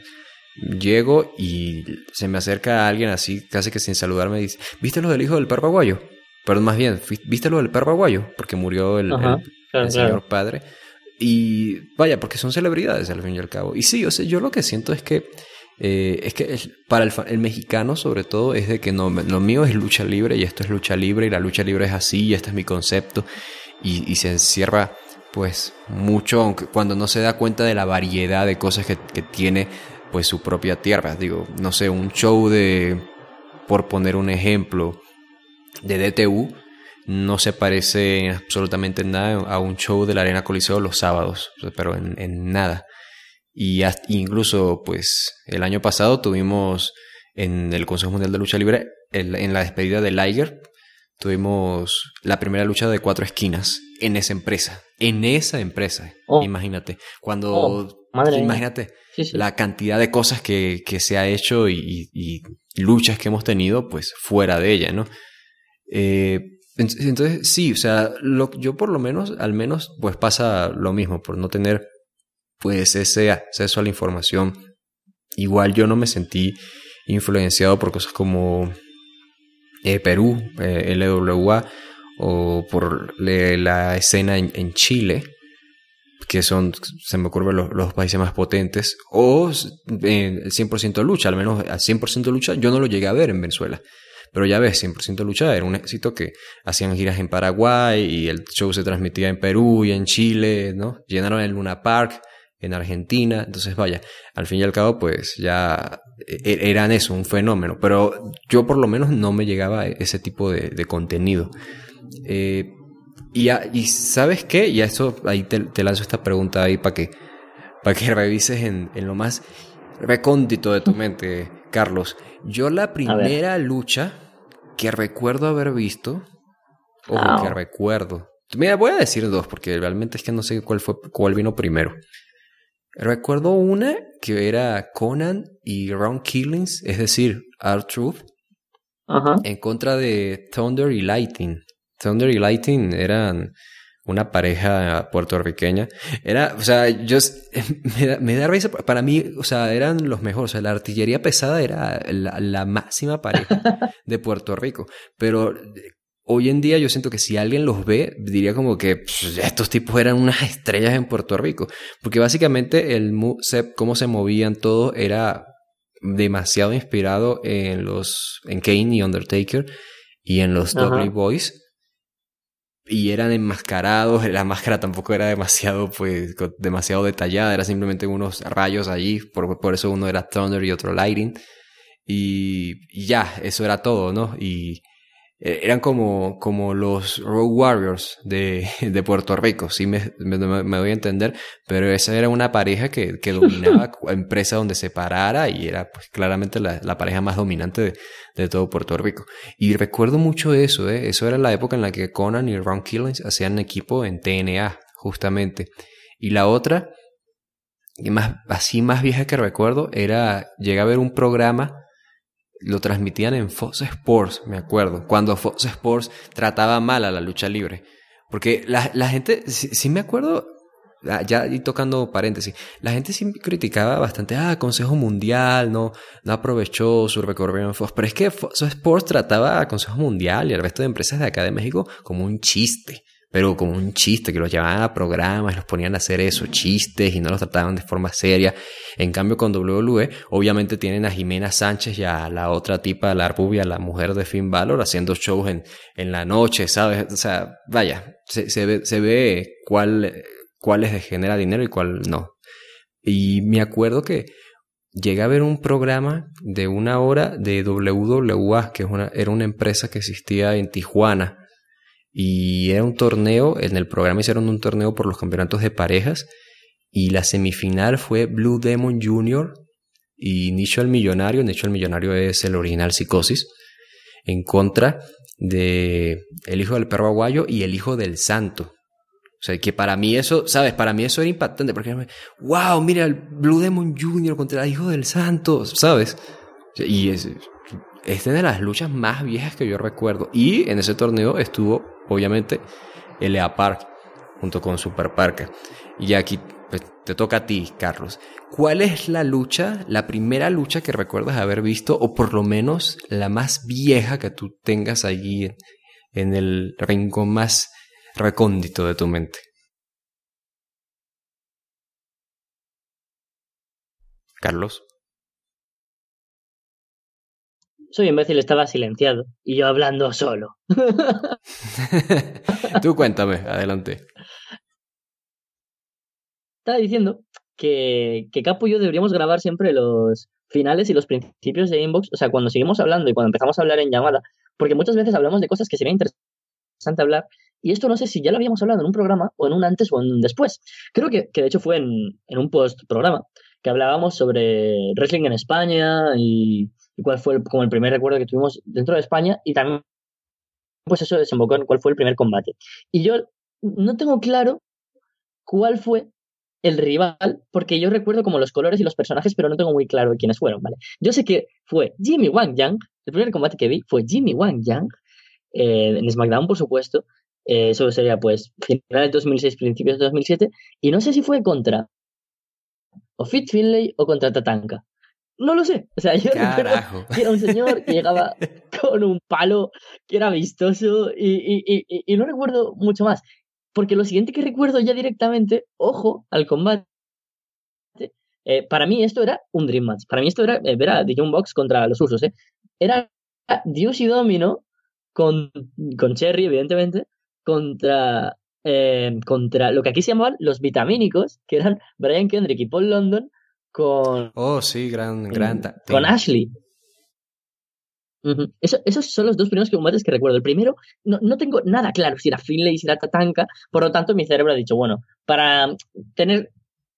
llego y se me acerca alguien así, casi que sin saludarme, y dice, ¿viste lo del hijo del perro aguayo? Perdón, más bien, ¿viste lo del perro aguayo? Porque murió el, Ajá, el, claro, el señor claro. padre. Y vaya, porque son celebridades al fin y al cabo. Y sí, o sea, yo lo que siento es que eh, es que el, para el, el mexicano sobre todo es de que no, lo mío es lucha libre y esto es lucha libre y la lucha libre es así y este es mi concepto. Y, y se encierra pues mucho, aunque cuando no se da cuenta de la variedad de cosas que, que tiene pues su propia tierra. Digo, no sé, un show de, por poner un ejemplo, de D T U no se parece en absolutamente nada a un show de la Arena Coliseo los sábados, pero en, en nada. Y hasta, incluso pues el año pasado tuvimos en el Consejo Mundial de Lucha Libre, el, en la despedida de Liger, tuvimos la primera lucha de cuatro esquinas en esa empresa. En esa empresa, Oh, imagínate. Cuando, oh, madre mía. imagínate Sí, sí. la cantidad de cosas que, que se ha hecho y, y, y luchas que hemos tenido, pues fuera de ella, ¿no? Eh, entonces, sí, o sea, lo, yo por lo menos, al menos, pues pasa lo mismo, por no tener, pues, ese acceso a la información. Igual yo no me sentí influenciado por cosas como eh, Perú, eh, L W A, o por le, la escena en, en Chile, que son, se me ocurren los, los países más potentes, o eh, el cien por ciento de lucha, al menos al cien por ciento de lucha, yo no lo llegué a ver en Venezuela. Pero ya ves, cien por ciento de lucha era un éxito que hacían giras en Paraguay y el show se transmitía en Perú y en Chile, ¿no? Llenaron el Luna Park en Argentina. Entonces, vaya, al fin y al cabo, pues ya e- eran eso, un fenómeno, pero yo por lo menos no me llegaba a ese tipo de, de contenido. Eh, y, a, y ¿sabes qué? Y a eso, ahí te, te lanzo esta pregunta ahí para que, para que revises en, en lo más recóndito de tu mente, Carlos. Yo la primera lucha que recuerdo haber visto, ojo, oh. que recuerdo, mira, voy a decir dos porque realmente es que no sé cuál fue, cuál vino primero. Recuerdo una que era Conan y Ron Killings, es decir, R-Truth, uh-huh. en contra de Thunder y Lightning. Thunder y Lightning eran una pareja puertorriqueña. Era, o sea, yo me da, me da risa, para mí, o sea, eran los mejores. O sea, la artillería pesada era la, la máxima pareja de Puerto Rico. Pero hoy en día yo siento que si alguien los ve, diría como que pff, estos tipos eran unas estrellas en Puerto Rico. Porque básicamente el cómo se movían todo era demasiado inspirado en los en Kane y Undertaker y en los uh-huh. Dudley Boys. Y eran enmascarados, la máscara tampoco era demasiado, pues, demasiado detallada, era simplemente unos rayos allí, por, por eso uno era Thunder y otro Lightning. Y, y ya, eso era todo, ¿no? Y eran como, como los Road Warriors de, de Puerto Rico, sí me, me, me doy a entender, pero esa era una pareja que, que dominaba empresa donde se parara y era pues claramente la, la pareja más dominante de, de todo Puerto Rico. Y recuerdo mucho eso, ¿eh? Eso era la época en la que Conan y Ron Killings hacían equipo en T N A, justamente. Y la otra, más, así más vieja que recuerdo, era, llegué a ver un programa. Lo transmitían en Fox Sports, me acuerdo, cuando Fox Sports trataba mal a la lucha libre. Porque la, la gente, sí, sí me acuerdo, ya y tocando paréntesis, la gente sí criticaba bastante, ah, Consejo Mundial, no, no aprovechó su recorrido en Fox. Pero es que Fox Sports trataba a Consejo Mundial y al resto de empresas de acá de México como un chiste. Pero como un chiste, que los llevaban a programas y los ponían a hacer eso, chistes, y no los trataban de forma seria. En cambio, con W W E, obviamente tienen a Jimena Sánchez y a la otra tipa, la rubia, la mujer de Finn Balor, haciendo shows en, en la noche, ¿sabes? O sea, vaya, se, se ve, se ve cuál, cuál les genera dinero y cuál no. Y me acuerdo que llegué a ver un programa de una hora de W W A, que es una, era una empresa que existía en Tijuana. Y era un torneo, en el programa hicieron un torneo por los campeonatos de parejas y la semifinal fue Blue Demon junior y Nicho el Millonario. Nicho el Millonario es el original Psicosis, en contra de el hijo del perro aguayo y el hijo del santo. O sea, que para mí eso, ¿sabes? Para mí eso era impactante porque, wow, mira, el Blue Demon junior contra el hijo del santo, ¿sabes? Y es... es de las luchas más viejas que yo recuerdo. Y en ese torneo estuvo, obviamente, L A Park junto con Super Parker. Y aquí pues, te toca a ti, Carlos. ¿Cuál es la lucha, la primera lucha que recuerdas haber visto, o por lo menos la más vieja que tú tengas allí en, en el rincón más recóndito de tu mente? Carlos. Soy imbécil, estaba silenciado y yo hablando solo. Tú cuéntame, adelante. Estaba diciendo que, que Capo y yo deberíamos grabar siempre los finales y los principios de Inbox, o sea, cuando seguimos hablando y cuando empezamos a hablar en llamada, porque muchas veces hablamos de cosas que sería interesante hablar, y esto no sé si ya lo habíamos hablado en un programa o en un antes o en un después. Creo que, que de hecho fue en, en un post-programa, que hablábamos sobre wrestling en España y... y cuál fue el, como el primer recuerdo que tuvimos dentro de España, y también pues eso desembocó en cuál fue el primer combate. Y yo no tengo claro cuál fue el rival, porque yo recuerdo como los colores y los personajes, pero no tengo muy claro quiénes fueron, ¿vale? Yo sé que fue Jimmy Wang Yang, el primer combate que vi fue Jimmy Wang Yang, eh, en SmackDown, por supuesto, eh, eso sería pues finales de dos mil seis, principios de dos mil siete, y no sé si fue contra o Fit Finlay o contra Tatanka. No lo sé, o sea, yo recuerdo que era un señor que llegaba con un palo, que era vistoso y, y, y, y no recuerdo mucho más, porque lo siguiente que recuerdo ya directamente, ojo al combate, eh, para mí esto era un Dream Match, para mí esto era eh, ver a The Young Bucks contra los Usos, eh. Era Dios y Domino con, con Cherry, evidentemente, contra, eh, contra lo que aquí se llamaban los vitamínicos, que eran Brian Kendrick y Paul London, con, Oh, sí, gran, gran ta- con tema. Ashley. Ujú. Eso- esos son los dos primeros combates que recuerdo. El primero, no, no tengo nada claro si era Finlay, si era Tatanka, por lo tanto mi cerebro ha dicho, bueno, para tener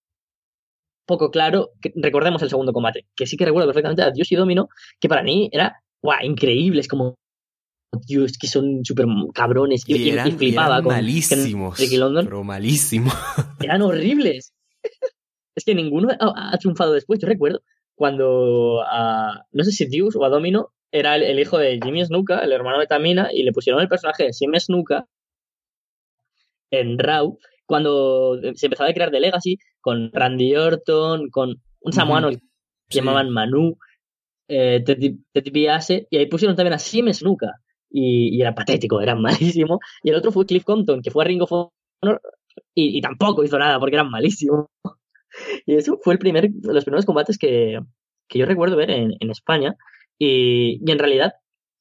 poco claro, que- recordemos el segundo combate, que sí que recuerdo perfectamente a Dios y Domino, que para mí era, guau, increíble, es como, Dios, que son súper cabrones, y, Y y- y eran, y eran flipaba con Henry malísimos, London, pero malísimos. eran horribles. Es que ninguno ha, ha triunfado después. Yo recuerdo cuando a, no sé si Deuce o a Domino era el, el hijo de Jimmy Snuka, el hermano de Tamina, y le pusieron el personaje de Jimmy Snuka en Raw, cuando se empezaba a crear The Legacy, con Randy Orton, con un samoano Ujú, que sí. llamaban Manu, eh, Ted Ted DiBiase, y ahí pusieron también a Jimmy Snuka, y, y era patético, era malísimo. Y el otro fue Cliff Compton, que fue a Ring of Honor, y, y tampoco hizo nada, porque eran malísimos. Y eso fue el primer, los primeros combates que, que yo recuerdo ver en, en España. Y, y en realidad,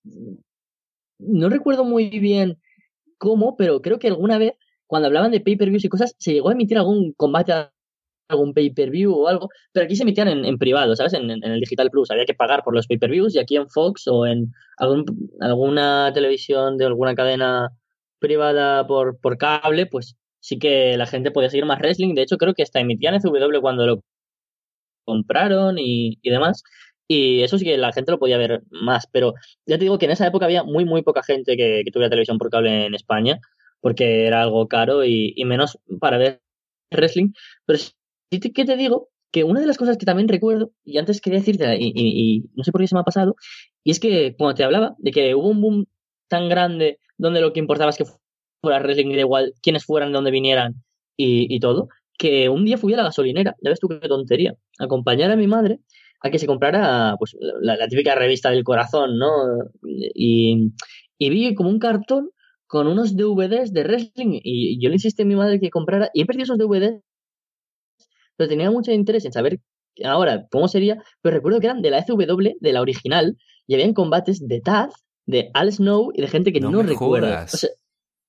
no recuerdo muy bien cómo, pero creo que alguna vez, cuando hablaban de pay-per-views y cosas, se llegó a emitir algún combate a algún pay-per-view o algo, pero aquí se emitían en, en privado, ¿sabes? En, en, el Digital Plus. Había que pagar por los pay-per-views y aquí en Fox o en algún, alguna televisión de alguna cadena privada por, por cable, pues sí que la gente podía seguir más wrestling. De hecho, creo que hasta emitían F W cuando lo compraron y, y demás. Y eso sí que la gente lo podía ver más. Pero ya te digo que en esa época había muy, muy poca gente que, que tuviera televisión por cable en España, porque era algo caro y, y menos para ver wrestling. Pero sí te- que te digo que una de las cosas que también recuerdo, y antes quería decirte, y, y- y no sé por qué se me ha pasado, y es que cuando te hablaba de que hubo un boom tan grande donde lo que importaba es que fuera wrestling y da igual quiénes fueran, de dónde vinieran y, y todo, que un día fui a la gasolinera, ya ves tú qué tontería, a acompañar a mi madre a que se comprara pues la, la típica revista del corazón, ¿no? Y, y vi como un cartón con unos D V Ds de wrestling y yo le insistí a mi madre que comprara y he perdido esos D V Ds, pero tenía mucho interés en saber ahora cómo sería, pero recuerdo que eran de la F W, de la original, y habían combates de Taz, de Al Snow y de gente que No no me recuerdo. O sea, jodas.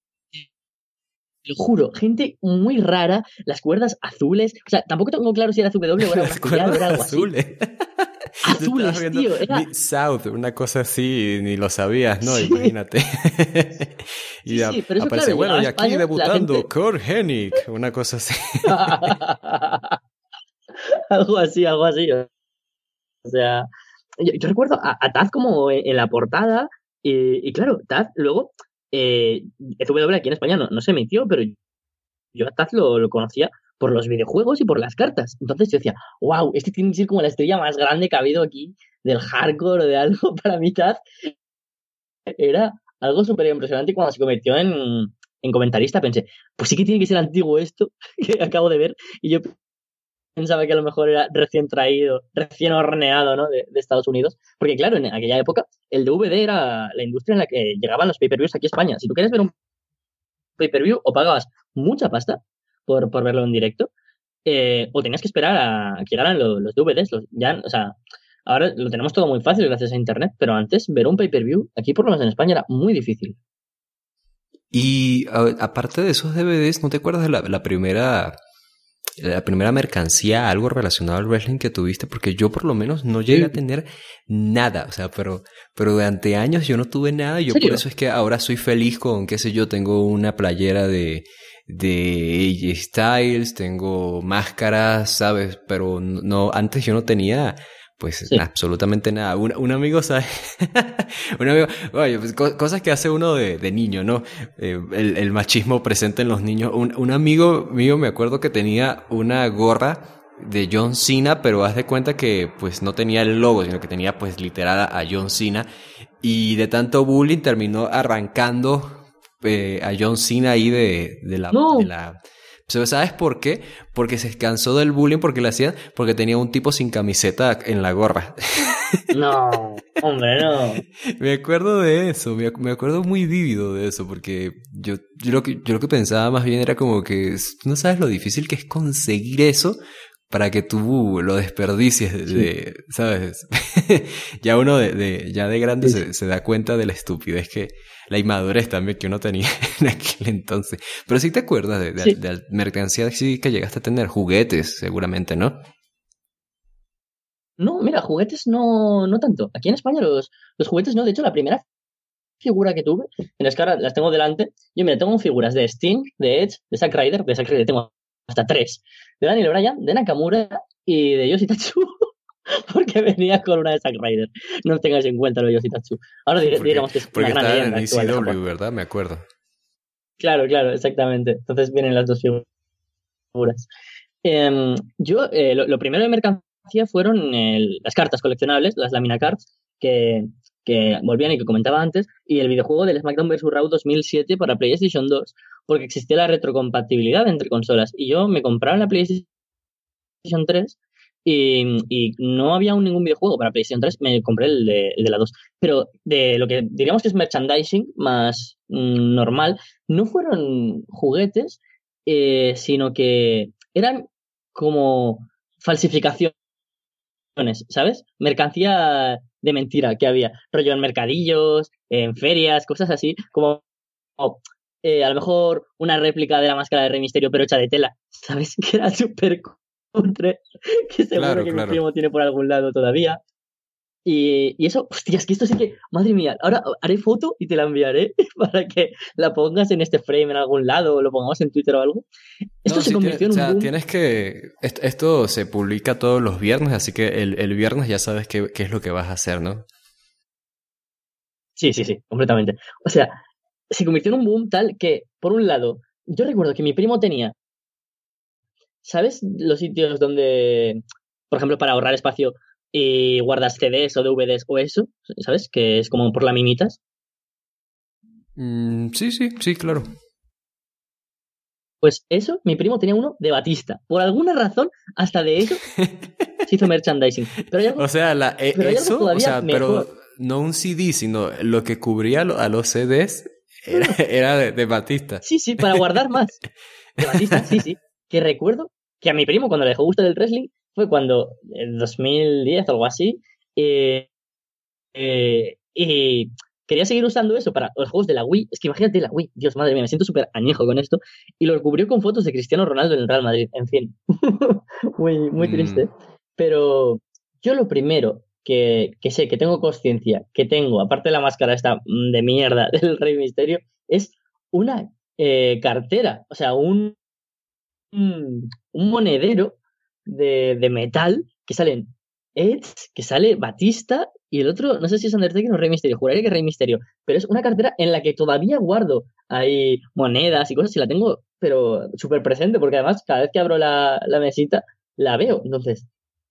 te lo juro, gente muy rara, las cuerdas azules, o sea, tampoco tengo claro si era C W o era Las marsullado o cuerdas era algo así. azules. Tú estabas Azules, viendo tío, era... Mid-South, una cosa así, y ni lo sabías, ¿no? Sí, Imagínate. sí, Y ya sí, pero eso claro, aparece, bueno, llegaba a y aquí España, la debutando gente... Kurt Hennig, una cosa así. algo así, algo así. O sea, yo, yo recuerdo a, a Taz como en, en la portada y, y claro, Taz luego, eh, F W aquí en España no, no se emitió, pero yo a Taz lo, lo conocía por los videojuegos y por las cartas. Entonces yo decía, wow, este tiene que ser como la estrella más grande que ha habido aquí del hardcore o de algo. Para mí Taz era algo súper impresionante y cuando se convirtió en, en comentarista pensé, pues sí que tiene que ser antiguo esto que acabo de ver. Y yo pensaba que a lo mejor era recién traído, recién horneado, ¿no? De, de Estados Unidos. Porque claro, en aquella época el D V D era la industria en la que llegaban los pay-per-views aquí a España. Si tú querías ver un pay-per-view o pagabas mucha pasta por, por verlo en directo, eh, o tenías que esperar a, a que llegaran los, los D V Ds. Los, ya, o sea, ahora lo tenemos todo muy fácil gracias a Internet, pero antes ver un pay-per-view, aquí por lo menos en España, era muy difícil. Y a- aparte de esos D V Ds, ¿no te acuerdas de la, la primera, la primera mercancía, algo relacionado al wrestling que tuviste? Porque yo por lo menos no llegué a Sí. tener nada, o sea, pero, pero durante años yo no tuve nada y ¿En yo por serio? eso es que ahora soy feliz con, qué sé yo, tengo una playera de, de A J Styles, tengo máscaras, ¿sabes? Pero no, antes yo no tenía, pues, Sí. absolutamente nada. Un, un amigo, ¿sabes? Un amigo, oye, pues, co- cosas que hace uno de, de niño, ¿no? Eh, el, el machismo presente en los niños. Un, un amigo mío me acuerdo que tenía una gorra de John Cena, pero haz de cuenta que pues no tenía el logo, sino que tenía pues literal a John Cena. Y de tanto bullying terminó arrancando eh, a John Cena ahí de, de la, de No, la... ¿Sabes por qué? Porque se cansó del bullying porque le hacían, porque tenía un tipo sin camiseta en la gorra. no, hombre, no. Me acuerdo de eso, me, ac- me acuerdo muy vívido de eso, porque yo, yo, lo que, yo lo que pensaba más bien era como que es- no sabes lo difícil que es conseguir eso para que tú lo desperdicies de, Sí, de- ¿sabes? Ya uno de, de, ya de grande sí, sí. se, se da cuenta de la estupidez que, la inmadurez también que uno tenía en aquel entonces. Pero sí te acuerdas de, de, Sí. de mercancía sí que llegaste a tener, juguetes seguramente, ¿no? No, mira, juguetes no, no tanto. Aquí en España los, los juguetes no. De hecho, la primera figura que tuve, en las que ahora las tengo delante, yo mira, tengo figuras de Sting, de Edge, de Zack Ryder, de Zack Ryder tengo hasta tres, de Daniel Bryan, de Nakamura y de Yoshitatsu, porque venía con una de Zack Ryder. No tengáis en cuenta lo de Yoshitatsu. Ahora dir- Porque, diríamos que es una porque gran estaba leyenda en actual de E C W, Japón. ¿verdad? Me acuerdo. Claro, claro, exactamente. Entonces vienen las dos figuras. Em, yo, eh, lo, lo primero de mercancía fueron el- las cartas coleccionables, las Lamina Cards, que, que volvían y que comentaba antes, y el videojuego del SmackDown versus. Raw dos mil siete para PlayStation dos, porque existía la retrocompatibilidad entre consolas. Y yo me compraba la PlayStation tres y, y no había aún ningún videojuego para PlayStation tres, me compré el de, el de la dos. Pero de lo que diríamos que es merchandising más mm, normal, no fueron juguetes, eh, sino que eran como falsificaciones, ¿sabes? Mercancía de mentira que había, rollo en mercadillos, en ferias, cosas así, como eh, a lo mejor una réplica de la máscara de Rey Misterio pero hecha de tela, ¿sabes? Que era súper cutre, que seguro Claro, que mi claro. primo tiene por algún lado todavía. Y, y eso, hostia, es que esto sí que, madre mía, ahora haré foto y te la enviaré para que la pongas en este frame en algún lado o lo pongamos en Twitter o algo. Esto No, se sí, tiene, convirtió o en un sea, boom. tienes que... est- Esto se publica todos los viernes, así que el, el viernes ya sabes qué, qué es lo que vas a hacer, ¿no? Sí, sí, sí, completamente. O sea, se convirtió en un boom tal que, por un lado, yo recuerdo que mi primo tenía, ¿sabes? Los sitios donde, por ejemplo, para ahorrar espacio y guardas C Ds o D V Ds o eso, ¿sabes? Que es como por laminitas. Mm, sí, sí, sí, claro. Pues eso, mi primo tenía uno de Batista. Por alguna razón, hasta de eso se hizo merchandising. Pero hay O algo, sea, la, e- pero hay algo eso, o todavía sea, pero mejor. no un C D, sino lo que cubría lo- a los C Ds No, era, no. era de, de Batista. Sí, sí, para guardar más. De Batista, sí, sí. Que recuerdo que a mi primo, cuando le dejó gustar el wrestling, fue cuando, en dos mil diez o algo así, eh, Eh, y quería seguir usando eso para los juegos de la Wii. Es que imagínate la Wii. Dios, madre mía, me siento súper añejo con esto. Y lo cubrió con fotos de Cristiano Ronaldo en el Real Madrid. En fin, muy, muy Mm, triste. Pero yo lo primero que, que sé, que tengo conciencia, que tengo, aparte de la máscara esta mm, de mierda del Rey Misterio, es una eh, cartera. O sea, un, un, un monedero de, de metal que salen Edge, que sale Batista y el otro, no sé si es Undertaker o Rey Misterio, juraría que es Rey Misterio, pero es una cartera en la que todavía guardo ahí monedas y cosas y la tengo, pero súper presente, porque además cada vez que abro la, la mesita la veo. Entonces,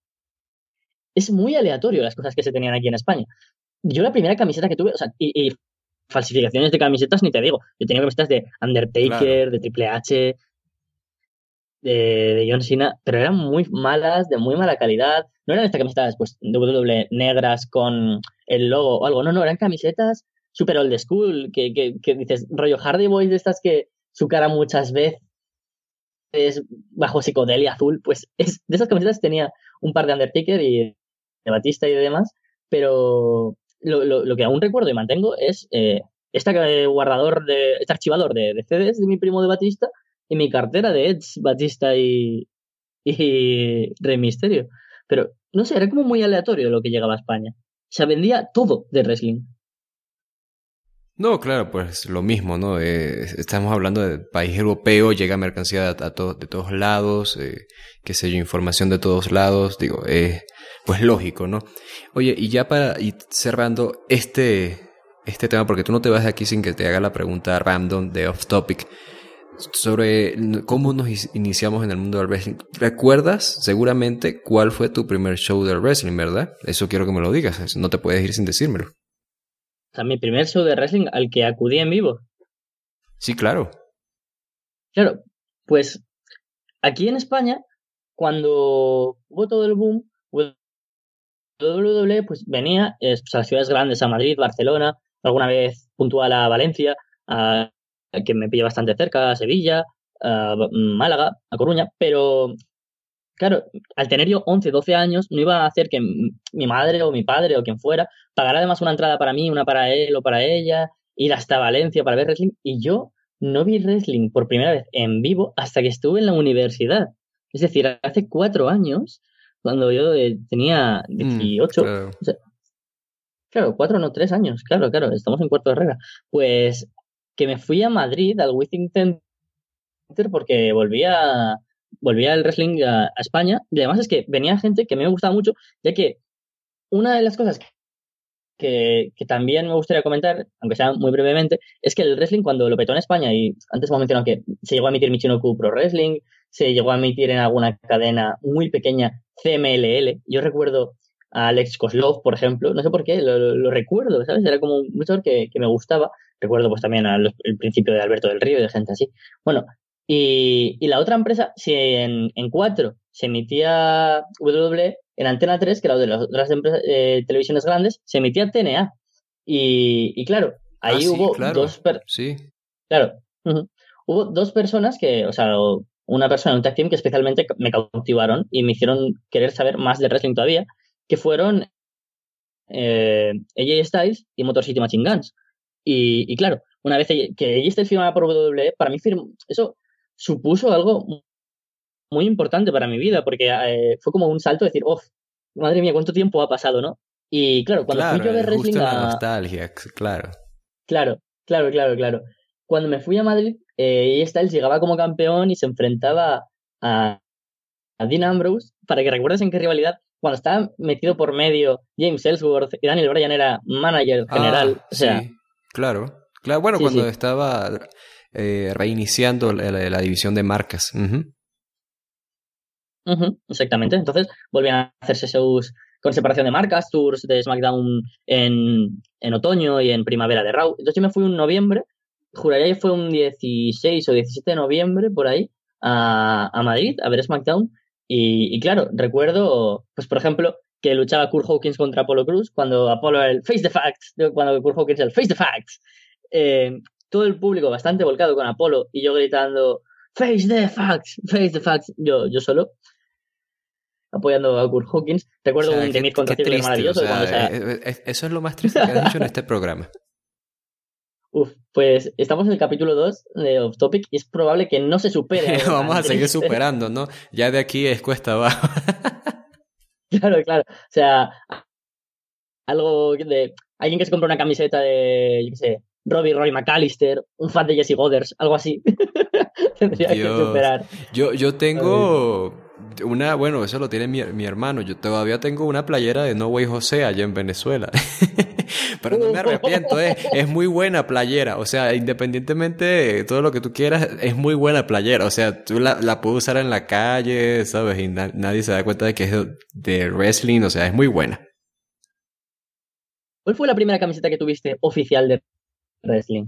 es muy aleatorio las cosas que se tenían aquí en España. Yo la primera camiseta que tuve, o sea, y, y falsificaciones de camisetas ni te digo, yo tenía camisetas de claro. Undertaker, de Triple H, de, de John Cena, pero eran muy malas, de muy mala calidad. No eran estas camisetas, pues, W W E negras con el logo o algo. No, no, eran camisetas super old school, que, que, que dices, rollo Hardy Boys de estas que su cara muchas veces bajo psicodelia azul. Pues es, de esas camisetas tenía un par de Undertaker y de Batista y de demás, pero lo, lo, lo que aún recuerdo y mantengo es eh, este guardador, de, este archivador de, de C Ds de mi primo de Batista y mi cartera de Edge, Batista y, y Rey Misterio. Pero no sé, era como muy aleatorio lo que llegaba a España. O sea, vendía todo de wrestling. No, claro, pues lo mismo, ¿no? Eh, estamos hablando de país europeo, llega mercancía a, a to- de todos lados, eh, qué sé yo, información de todos lados, digo, eh, pues lógico, ¿no? Oye, y ya para ir cerrando este, este tema, porque tú no te vas de aquí sin que te haga la pregunta random de off topic, sobre cómo nos is- iniciamos en el mundo del wrestling. ¿Recuerdas seguramente cuál fue tu primer show del wrestling, verdad? Eso quiero que me lo digas, no te puedes ir sin decírmelo. O sea, mi primer show de wrestling al que acudí en vivo. Sí, claro. Claro, pues aquí en España, cuando hubo todo el boom, W W E pues venía eh, pues, a las ciudades grandes, a Madrid, Barcelona, alguna vez puntual a Valencia, a, que me pilla bastante cerca, a Sevilla, a Málaga, a Coruña, pero claro, al tener yo once, doce años, no iba a hacer que m- mi madre o mi padre o quien fuera pagara además una entrada para mí, una para él o para ella, ir hasta Valencia para ver wrestling. Y yo no vi wrestling por primera vez en vivo hasta que estuve en la universidad. Es decir, hace cuatro años, cuando yo eh, tenía dieciocho. Mm, claro. O sea, claro, cuatro, no, tres años. Claro, claro, estamos en cuarto de regla. Pues que me fui a Madrid, al Withing Center, porque volvía, volvía el wrestling a, a España. Y además es que venía gente que a mí me gustaba mucho, ya que una de las cosas que, que también me gustaría comentar, aunque sea muy brevemente, es que el wrestling cuando lo petó en España, y antes hemos mencionado que se llegó a emitir Michinoku Pro Wrestling, se llegó a emitir en alguna cadena muy pequeña C M L L. Yo recuerdo a Alex Koslov, por ejemplo, no sé por qué, lo, lo, lo recuerdo, ¿sabes? Era como un luchador que, que me gustaba. Recuerdo pues también al el principio de Alberto del Río y de gente así. Bueno, y, y la otra empresa, si en, en cuatro se emitía W W E, en Antena tres, que era de las otras empresas, eh, televisiones grandes, se emitía T N A. Y, y claro, ahí Ah, sí, hubo claro. dos... Per- Sí. claro, uh-huh. Hubo dos personas que, o sea, una persona en un tag team que especialmente me cautivaron y me hicieron querer saber más de wrestling todavía, que fueron eh, A J Styles y Motor City Machine Guns. Y, y claro, una vez que A J Styles firmaba por W W E, para mí firm- eso supuso algo muy importante para mi vida, porque eh, fue como un salto de decir, oh, madre mía, cuánto tiempo ha pasado, ¿no? Y claro, cuando Claro, fui yo a ver es wrestling justo la a... nostalgia, claro. Claro, claro, claro, claro. Cuando me fui a Madrid, eh, Styles llegaba como campeón y se enfrentaba a, a Dean Ambrose, para que recuerdes en qué rivalidad, cuando estaba metido por medio James Ellsworth y Daniel Bryan era manager general, Ah, o sea, sí, claro. Claro, bueno, sí, cuando sí. estaba eh, reiniciando la, la- la división de marcas. Ujú. Ujú, exactamente. Entonces volvían a hacerse shows con separación de marcas, tours de SmackDown en, en otoño y en primavera de Raw. Entonces yo me fui un noviembre, juraría que fue un dieciséis o diecisiete de noviembre por ahí, a, a Madrid a ver SmackDown. Y, y claro, recuerdo, pues por ejemplo, que luchaba Kurt Hawkins contra Apollo Cruz, cuando Apollo era el Face the Facts, cuando Kurt Hawkins era el Face the Facts. Eh, todo el público bastante volcado con Apollo y yo gritando Face the Facts, Face the Facts, yo, yo solo apoyando a Kurt Hawkins. O Recuerdo sea, un qué, Demir contra qué Ziggler triste, o maravilloso. Cuando sea, esa... eh, eh, eso es lo más triste que has dicho en este programa. Uf, pues estamos en el capítulo dos de Off Topic y es probable que no se supere algo Vamos tan a seguir triste. superando, ¿no? Ya de aquí es cuesta abajo. Claro, claro. O sea, algo de alguien que se compra una camiseta de, yo qué sé, Robbie Roy McAllister, un fan de Jesse Goders, algo así. Tendría que Dios. superar. Yo, yo tengo una, bueno, eso lo tiene mi, mi hermano. Yo todavía tengo una playera de No Way José allá en Venezuela. Pero no me arrepiento, es, es muy buena playera. O sea, independientemente de todo lo que tú quieras, es muy buena playera. O sea, tú la, la puedes usar en la calle, ¿sabes? Y na- nadie se da cuenta de que es de, de wrestling. O sea, es muy buena. ¿Cuál fue la primera camiseta que tuviste oficial de wrestling?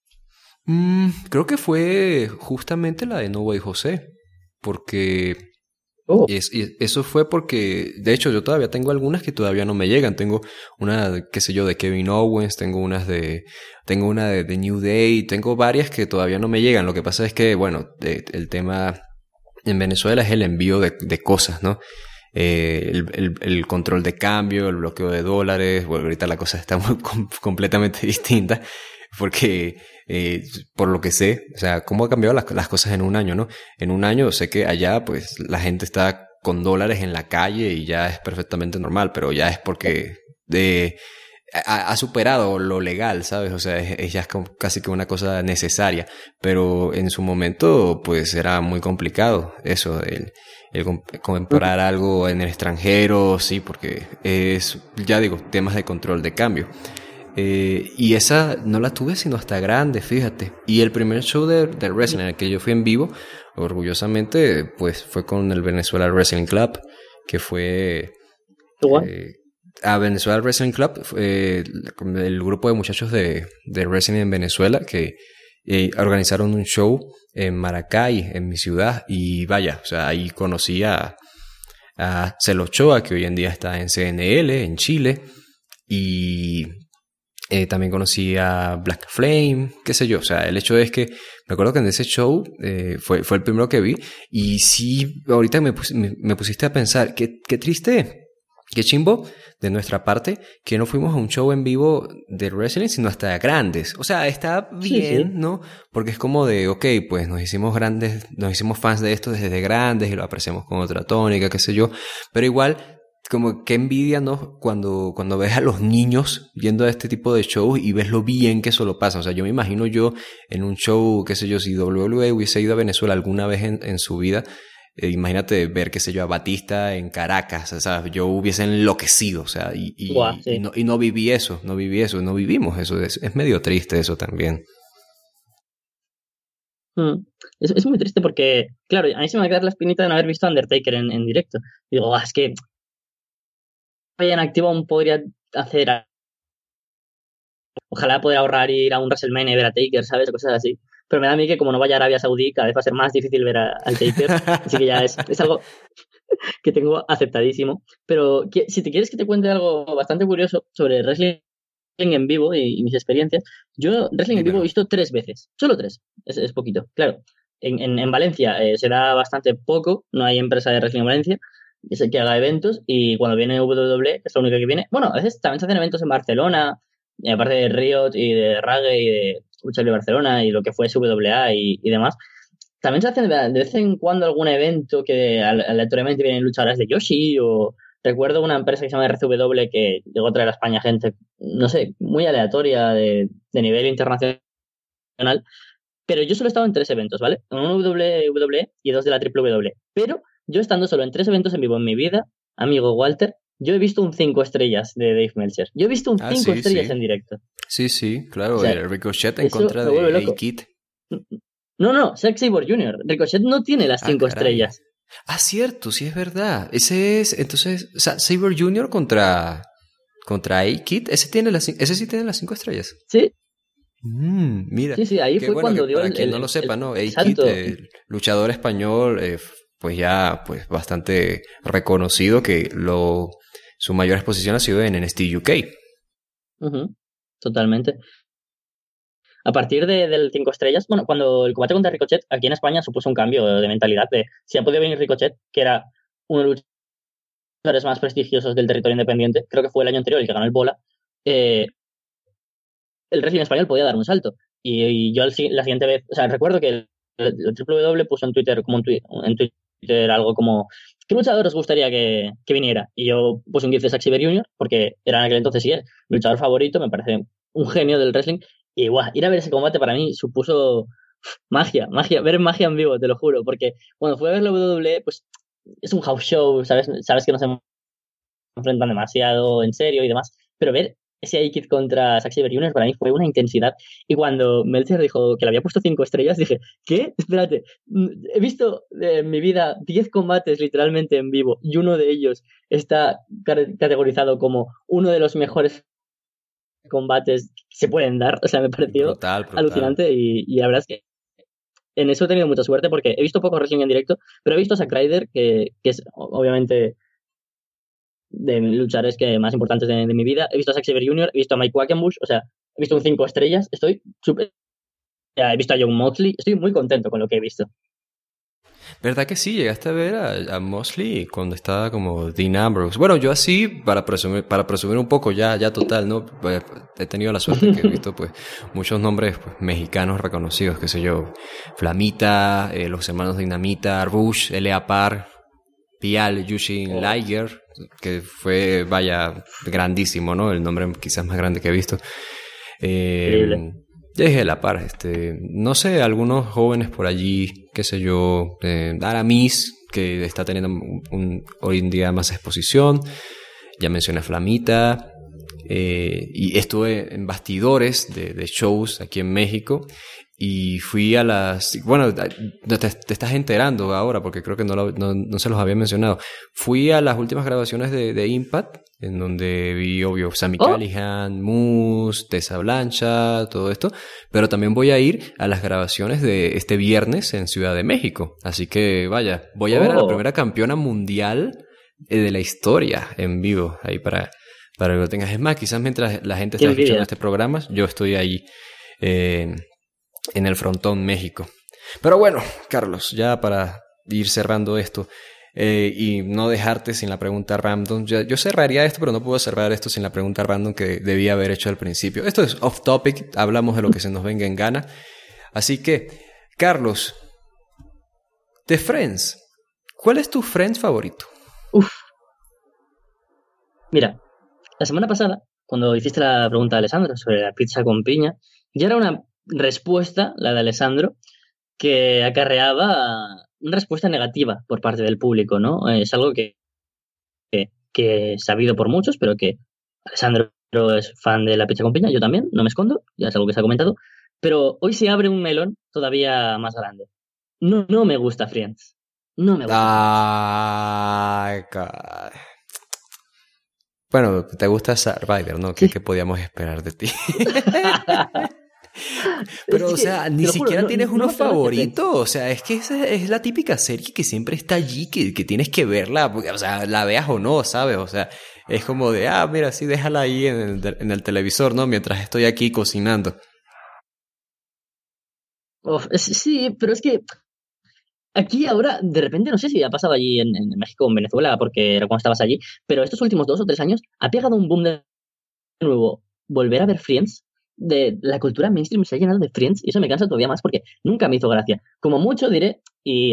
Mm, creo que fue justamente la de No Way José. Porque Oh, es, y eso fue porque, de hecho, yo todavía tengo algunas que todavía no me llegan. Tengo una, qué sé yo, de Kevin Owens, tengo unas de, tengo una de, de New Day, tengo varias que todavía no me llegan. Lo que pasa es que, bueno, de, el tema en Venezuela es el envío de, de cosas, ¿no? Eh, el, el, el control de cambio, el bloqueo de dólares. Bueno, ahorita la cosa está muy, com- completamente distinta. Porque, eh, por lo que sé, o sea, cómo ha cambiado las, las cosas en un año, ¿no? En un año sé que allá, pues, la gente está con dólares en la calle y ya es perfectamente normal, pero ya es porque de, ha, ha superado lo legal, ¿sabes? O sea, es, es ya como casi que una cosa necesaria, pero en su momento, pues, era muy complicado eso, el, el comp- comprar algo en el extranjero, sí, porque es, ya digo, temas de control de cambio. Eh, y esa no la tuve sino hasta grande, fíjate. Y el primer show de, de wrestling en el que yo fui en vivo, orgullosamente, pues fue con el Venezuela Wrestling Club, que fue eh, a Venezuela Wrestling Club, eh, el grupo de muchachos de, de wrestling en Venezuela que eh, organizaron un show en Maracay, en mi ciudad, y vaya, o sea, ahí conocí a, a Celo Ochoa, que hoy en día está en C N L, en Chile, y Eh, también conocí a Black Flame, qué sé yo. O sea, el hecho es que me acuerdo que en ese show eh, fue, fue el primero que vi. Y sí, ahorita me, pus, me, me pusiste a pensar, qué, qué triste qué chimbo de nuestra parte que no fuimos a un show en vivo de wrestling, sino hasta grandes. O sea, está bien, sí, sí. ¿no? Porque es como de, ok, pues nos hicimos grandes, nos hicimos fans de esto desde grandes y lo apreciamos con otra tónica, qué sé yo. Pero igual, como que envidia, ¿no? Cuando, cuando ves a los niños viendo este tipo de shows y ves lo bien que eso lo pasa. O sea, yo me imagino yo en un show, qué sé yo, si W W E hubiese ido a Venezuela alguna vez en, en su vida, Eh, imagínate ver, qué sé yo, a Batista en Caracas, o sea, yo hubiese enloquecido, o sea, y, y, wow, sí. y, no, y no viví eso, no viví eso, no vivimos eso, es, es medio triste eso también. Mm. Es, es muy triste porque, claro, a mí se me va a quedar la espinita de no haber visto a Undertaker en, en directo. Y digo, oh, es que en activo aún podría hacer, ojalá poder ahorrar y ir a un WrestleMania y ver a Taker, ¿sabes? O cosas así. Pero me da a mí que como no vaya a Arabia Saudí, cada vez va a ser más difícil ver a, al Taker. Así que ya es, es algo que tengo aceptadísimo. Pero que, si te quieres que te cuente algo bastante curioso sobre wrestling en vivo y, y mis experiencias, yo wrestling en vivo he visto tres veces. Solo tres. Es, es poquito. Claro, en, en, en Valencia eh, se da bastante poco. No hay empresa de wrestling en Valencia. Es el que haga eventos. Y cuando viene W W E, que es la única que viene. Bueno, a veces también se hacen eventos en Barcelona. Y aparte de Riot y de Rage y de Lucha Libre Barcelona y lo que fue W W A y, y demás, también se hacen de vez en cuando algún evento que aleatoriamente vienen luchadoras de Yoshi, o recuerdo una empresa que se llama R C W que llegó a traer a España gente, no sé, muy aleatoria de, de nivel internacional, pero yo solo he estado en tres eventos, ¿vale? Uno W W E y dos de la W W E, pero yo estando solo en tres eventos en vivo en mi vida, amigo Walter, yo he visto un cinco estrellas de Dave Meltzer. Yo he visto un cinco ah, sí, estrellas sí. en directo. Sí, sí, claro. O sea, el Ricochet en contra de A-Kid. No, no, Zack Sabre junior Ricochet no tiene las cinco ah, estrellas. Ah, cierto, sí es verdad. Ese es, entonces, o sea, Sabre junior contra, contra A-Kid. Ese, tiene las, ese sí tiene las cinco estrellas. Sí. Mm, mira. Sí, sí, ahí fue bueno cuando dio para el... quien el, no lo sepa, el, ¿no? A-Kid, el luchador español, eh, pues ya pues bastante reconocido, que lo su mayor exposición ha sido en N X T U K. Uh-huh. Totalmente. A partir de, del cinco estrellas, bueno, cuando el combate contra Ricochet aquí en España supuso un cambio de mentalidad de si ha podido venir Ricochet, que era uno de los luchadores más prestigiosos del territorio independiente, creo que fue el año anterior el que ganó el Bola, eh, el wrestling español podía dar un salto. Y, y yo la siguiente vez, o sea, recuerdo que el, el, el W W E puso en Twitter, como un tweet, en Twitter algo como, ¿qué luchador os gustaría que, que viniera? Y yo puse un GIF de Zack Sabre junior, porque era en aquel entonces sí es mi luchador favorito, me parece un genio del wrestling. Y guau, ir a ver ese combate para mí supuso uf, magia, magia, ver magia en vivo, te lo juro, porque cuando fui a ver la W W E, pues es un house show, sabes, sabes que no se enfrentan demasiado en serio y demás, pero ver ese A-Kid contra Zack Sabre junior para mí fue una intensidad. Y cuando Meltzer dijo que le había puesto cinco estrellas, dije, ¿qué? Espérate, he visto en mi vida diez combates literalmente en vivo y uno de ellos está categorizado como uno de los mejores combates que se pueden dar. O sea, me pareció brutal, brutal. alucinante y, y la verdad es que en eso he tenido mucha suerte porque he visto poco wrestling en directo, pero he visto a Zack Ryder, que, que es obviamente de luchadores que más importantes de, de mi vida. He visto a Zack Sabre junior, he visto a Mike Quackenbush, o sea, he visto un cinco estrellas, estoy súper... He visto a Jon Moxley, estoy muy contento con lo que he visto. ¿Verdad que sí? Llegaste a ver a, a Moxley cuando estaba como Dean Ambrose. Bueno, yo así, para presumir, para presumir un poco, ya, ya total, ¿no? Pues, he tenido la suerte que he visto pues muchos nombres pues, mexicanos reconocidos, qué sé yo, Flamita, eh, los hermanos Dinamita, Rush, L A Park, Pial, Yushin Liger, que fue, vaya, grandísimo, ¿no? El nombre quizás más grande que he visto. Eh, ya dije la par, este, no sé, algunos jóvenes por allí, qué sé yo, eh, Aramis, que está teniendo un, un, hoy en día más exposición. Ya mencioné a Flamita. Eh, y estuve en bastidores de, de shows aquí en México. Y fui a las... Bueno, te, te estás enterando ahora porque creo que no, lo, no, no se los había mencionado. Fui a las últimas grabaciones de, de Impact, en donde vi, obvio, Sami oh. Callihan, Moose, Tessa Blanchard, todo esto. Pero también voy a ir a las grabaciones de este viernes en Ciudad de México. Así que, vaya, voy a oh. ver a la primera campeona mundial de la historia en vivo. Ahí para, para que lo tengas. Es más, quizás mientras la gente está escuchando este programa, yo estoy ahí... Eh, en el frontón México. Pero bueno, Carlos, ya para ir cerrando esto, eh, y no dejarte sin la pregunta random. Yo, yo cerraría esto, pero no puedo cerrar esto sin la pregunta random que debía haber hecho al principio. Esto es off topic, hablamos de lo que se nos venga en gana. Así que, Carlos, de Friends, ¿cuál es tu Friends favorito? Uf. Mira, la semana pasada, cuando hiciste la pregunta de Alessandro sobre la pizza con piña, ya era una respuesta, la de Alessandro, que acarreaba una respuesta negativa por parte del público, ¿no? Es algo que, que, que es sabido por muchos, pero que Alessandro es fan de la pizza con piña, yo también, no me escondo, ya es algo que se ha comentado, pero hoy se abre un melón todavía más grande. No, no me gusta Friends. No me gusta. Ay, God. Bueno, te gusta Survivor, ¿no? ¿Qué, ¿Qué podíamos esperar de ti? Pero, es que, o sea, ni siquiera juro, tienes no, uno no favorito. O sea, es que esa es la típica serie que siempre está allí, que, que tienes que verla, porque, o sea, la veas o no, ¿sabes? O sea, es como de, ah, mira, sí, déjala ahí en el, en el televisor, ¿no? Mientras estoy aquí cocinando. Uf, sí, pero es que aquí ahora, de repente, no sé si ha pasado allí en, en México o en Venezuela, porque era cuando estabas allí, pero estos últimos dos o tres años ha pegado un boom de nuevo volver a ver Friends. De la cultura mainstream se ha llenado de Friends y eso me cansa todavía más porque nunca me hizo gracia. Como mucho diré, y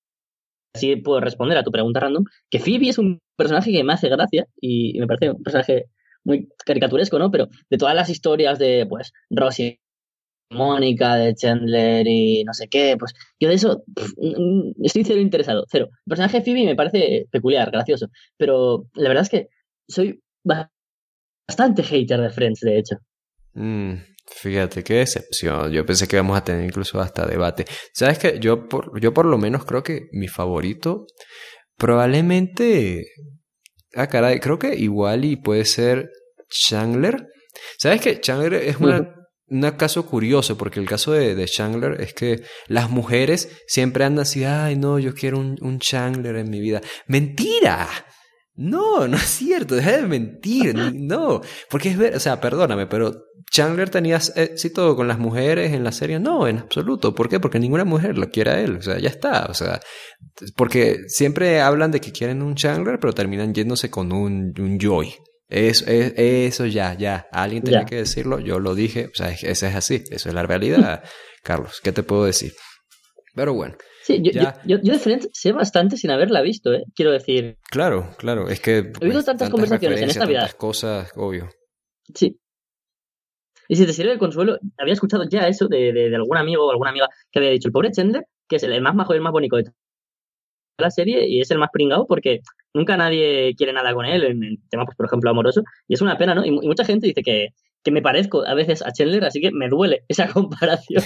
así puedo responder a tu pregunta random, que Phoebe es un personaje que me hace gracia y me parece un personaje muy caricaturesco, ¿no? Pero de todas las historias de, pues, Rosie, Mónica, de Chandler y no sé qué, pues yo de eso pff, estoy cero interesado, cero. El personaje de Phoebe me parece peculiar, gracioso, pero la verdad es que soy bastante hater de Friends, de hecho. Mm, fíjate, qué decepción. Yo pensé que íbamos a tener incluso hasta debate. ¿Sabes qué? Yo por, yo por lo menos creo que mi favorito probablemente... Ah, caray, creo que igual y puede ser Chandler. ¿Sabes qué? Chandler es una... Uh-huh. Un caso curioso, porque el caso de, de Chandler es que las mujeres siempre andan así, ay no, yo quiero un, un Chandler en mi vida. ¡Mentira! No, no es cierto, deja de mentir, no, porque es ver, o sea, perdóname, pero Chandler tenía éxito con las mujeres en la serie, no, en absoluto. ¿Por qué? Porque ninguna mujer lo quiere a él, o sea, ya está, o sea, porque siempre hablan de que quieren un Chandler, pero terminan yéndose con un, un Joey. Eso, es, eso ya, ya, alguien tenía ya. que decirlo, yo lo dije, o sea, eso es así, eso es la realidad, Carlos, ¿qué te puedo decir? Pero bueno. Sí, yo, yo, yo, yo de Friends sé bastante sin haberla visto, ¿eh? Quiero decir. Claro, claro, es que... He oído pues, tantas conversaciones en esta vida. Tantas cosas, obvio. Sí. Y si te sirve de consuelo, había escuchado ya eso de, de, de algún amigo o alguna amiga que había dicho, el pobre Chandler, que es el más majo y el más bonito de la serie y es el más pringado porque nunca nadie quiere nada con él en, en temas, pues, por ejemplo, amoroso, y es una pena, ¿no? Y, y mucha gente dice que, que me parezco a veces a Chandler, así que me duele esa comparación.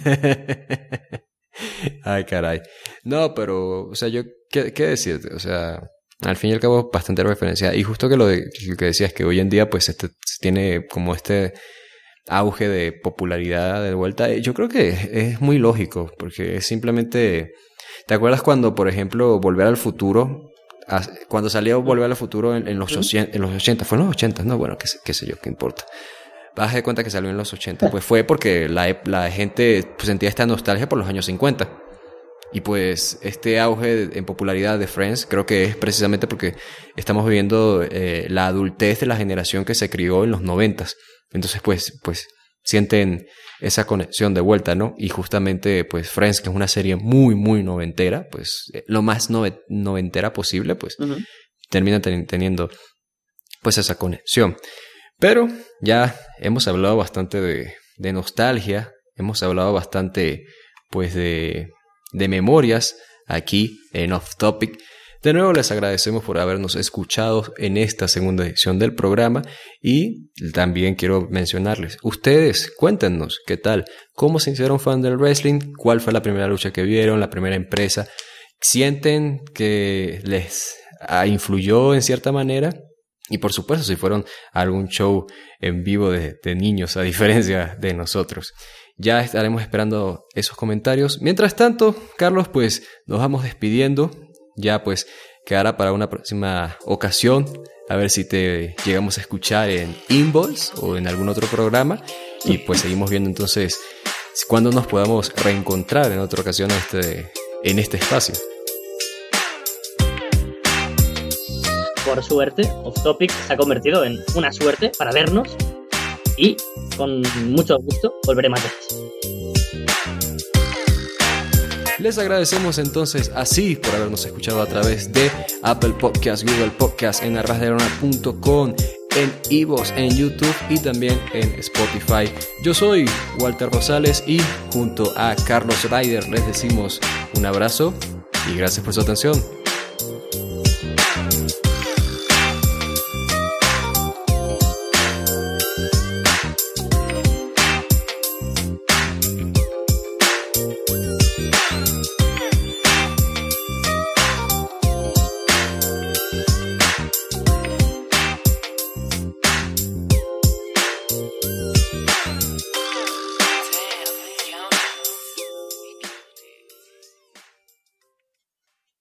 Ay, caray. No, pero, o sea, yo, ¿qué, qué decirte? O sea, al fin y al cabo, bastante referencia. Y justo que lo, de, lo que decías, que hoy en día, pues, este tiene como este auge de popularidad de vuelta. Yo creo que es muy lógico, porque es simplemente... ¿Te acuerdas cuando, por ejemplo, Volver al Futuro, cuando salió Volver al Futuro en, en, los, ochenta, en los ochenta, fue en los ochenta, no, bueno, qué, qué sé yo, qué importa. Vas de cuenta que salió en los ochenta, pues fue porque la, la gente pues, sentía esta nostalgia por los años cincuenta. Y pues este auge en popularidad de Friends creo que es precisamente porque estamos viviendo eh, la adultez de la generación que se crió en los noventas. Entonces pues, pues sienten esa conexión de vuelta, ¿no? Y justamente pues Friends, que es una serie muy, muy noventera, pues eh, lo más nove- noventera posible, pues uh-huh. termina ten- teniendo pues esa conexión. Pero ya hemos hablado bastante de, de nostalgia, hemos hablado bastante pues de... de memorias aquí en Off Topic. De nuevo les agradecemos por habernos escuchado en esta segunda edición del programa y también quiero mencionarles, ustedes cuéntenos qué tal, cómo se hicieron fan del wrestling, cuál fue la primera lucha que vieron, la primera empresa, sienten que les influyó en cierta manera y por supuesto si fueron a algún show en vivo de, de niños a diferencia de nosotros. Ya estaremos esperando esos comentarios. Mientras tanto, Carlos, pues nos vamos despidiendo. Ya pues quedará para una próxima ocasión. A ver si te llegamos a escuchar en Inbox o en algún otro programa. Y pues seguimos viendo entonces cuándo nos podamos reencontrar en otra ocasión en este, en este espacio. por suerte, Off Topic se ha convertido en una suerte para vernos y con mucho gusto volveré más veces. Les agradecemos entonces a Sid por habernos escuchado a través de Apple Podcast, Google Podcast, en arrasdelona punto com, en iVoox, en YouTube y también en Spotify. Yo soy Walter Rosales y junto a Carlos Ryder les decimos un abrazo y gracias por su atención.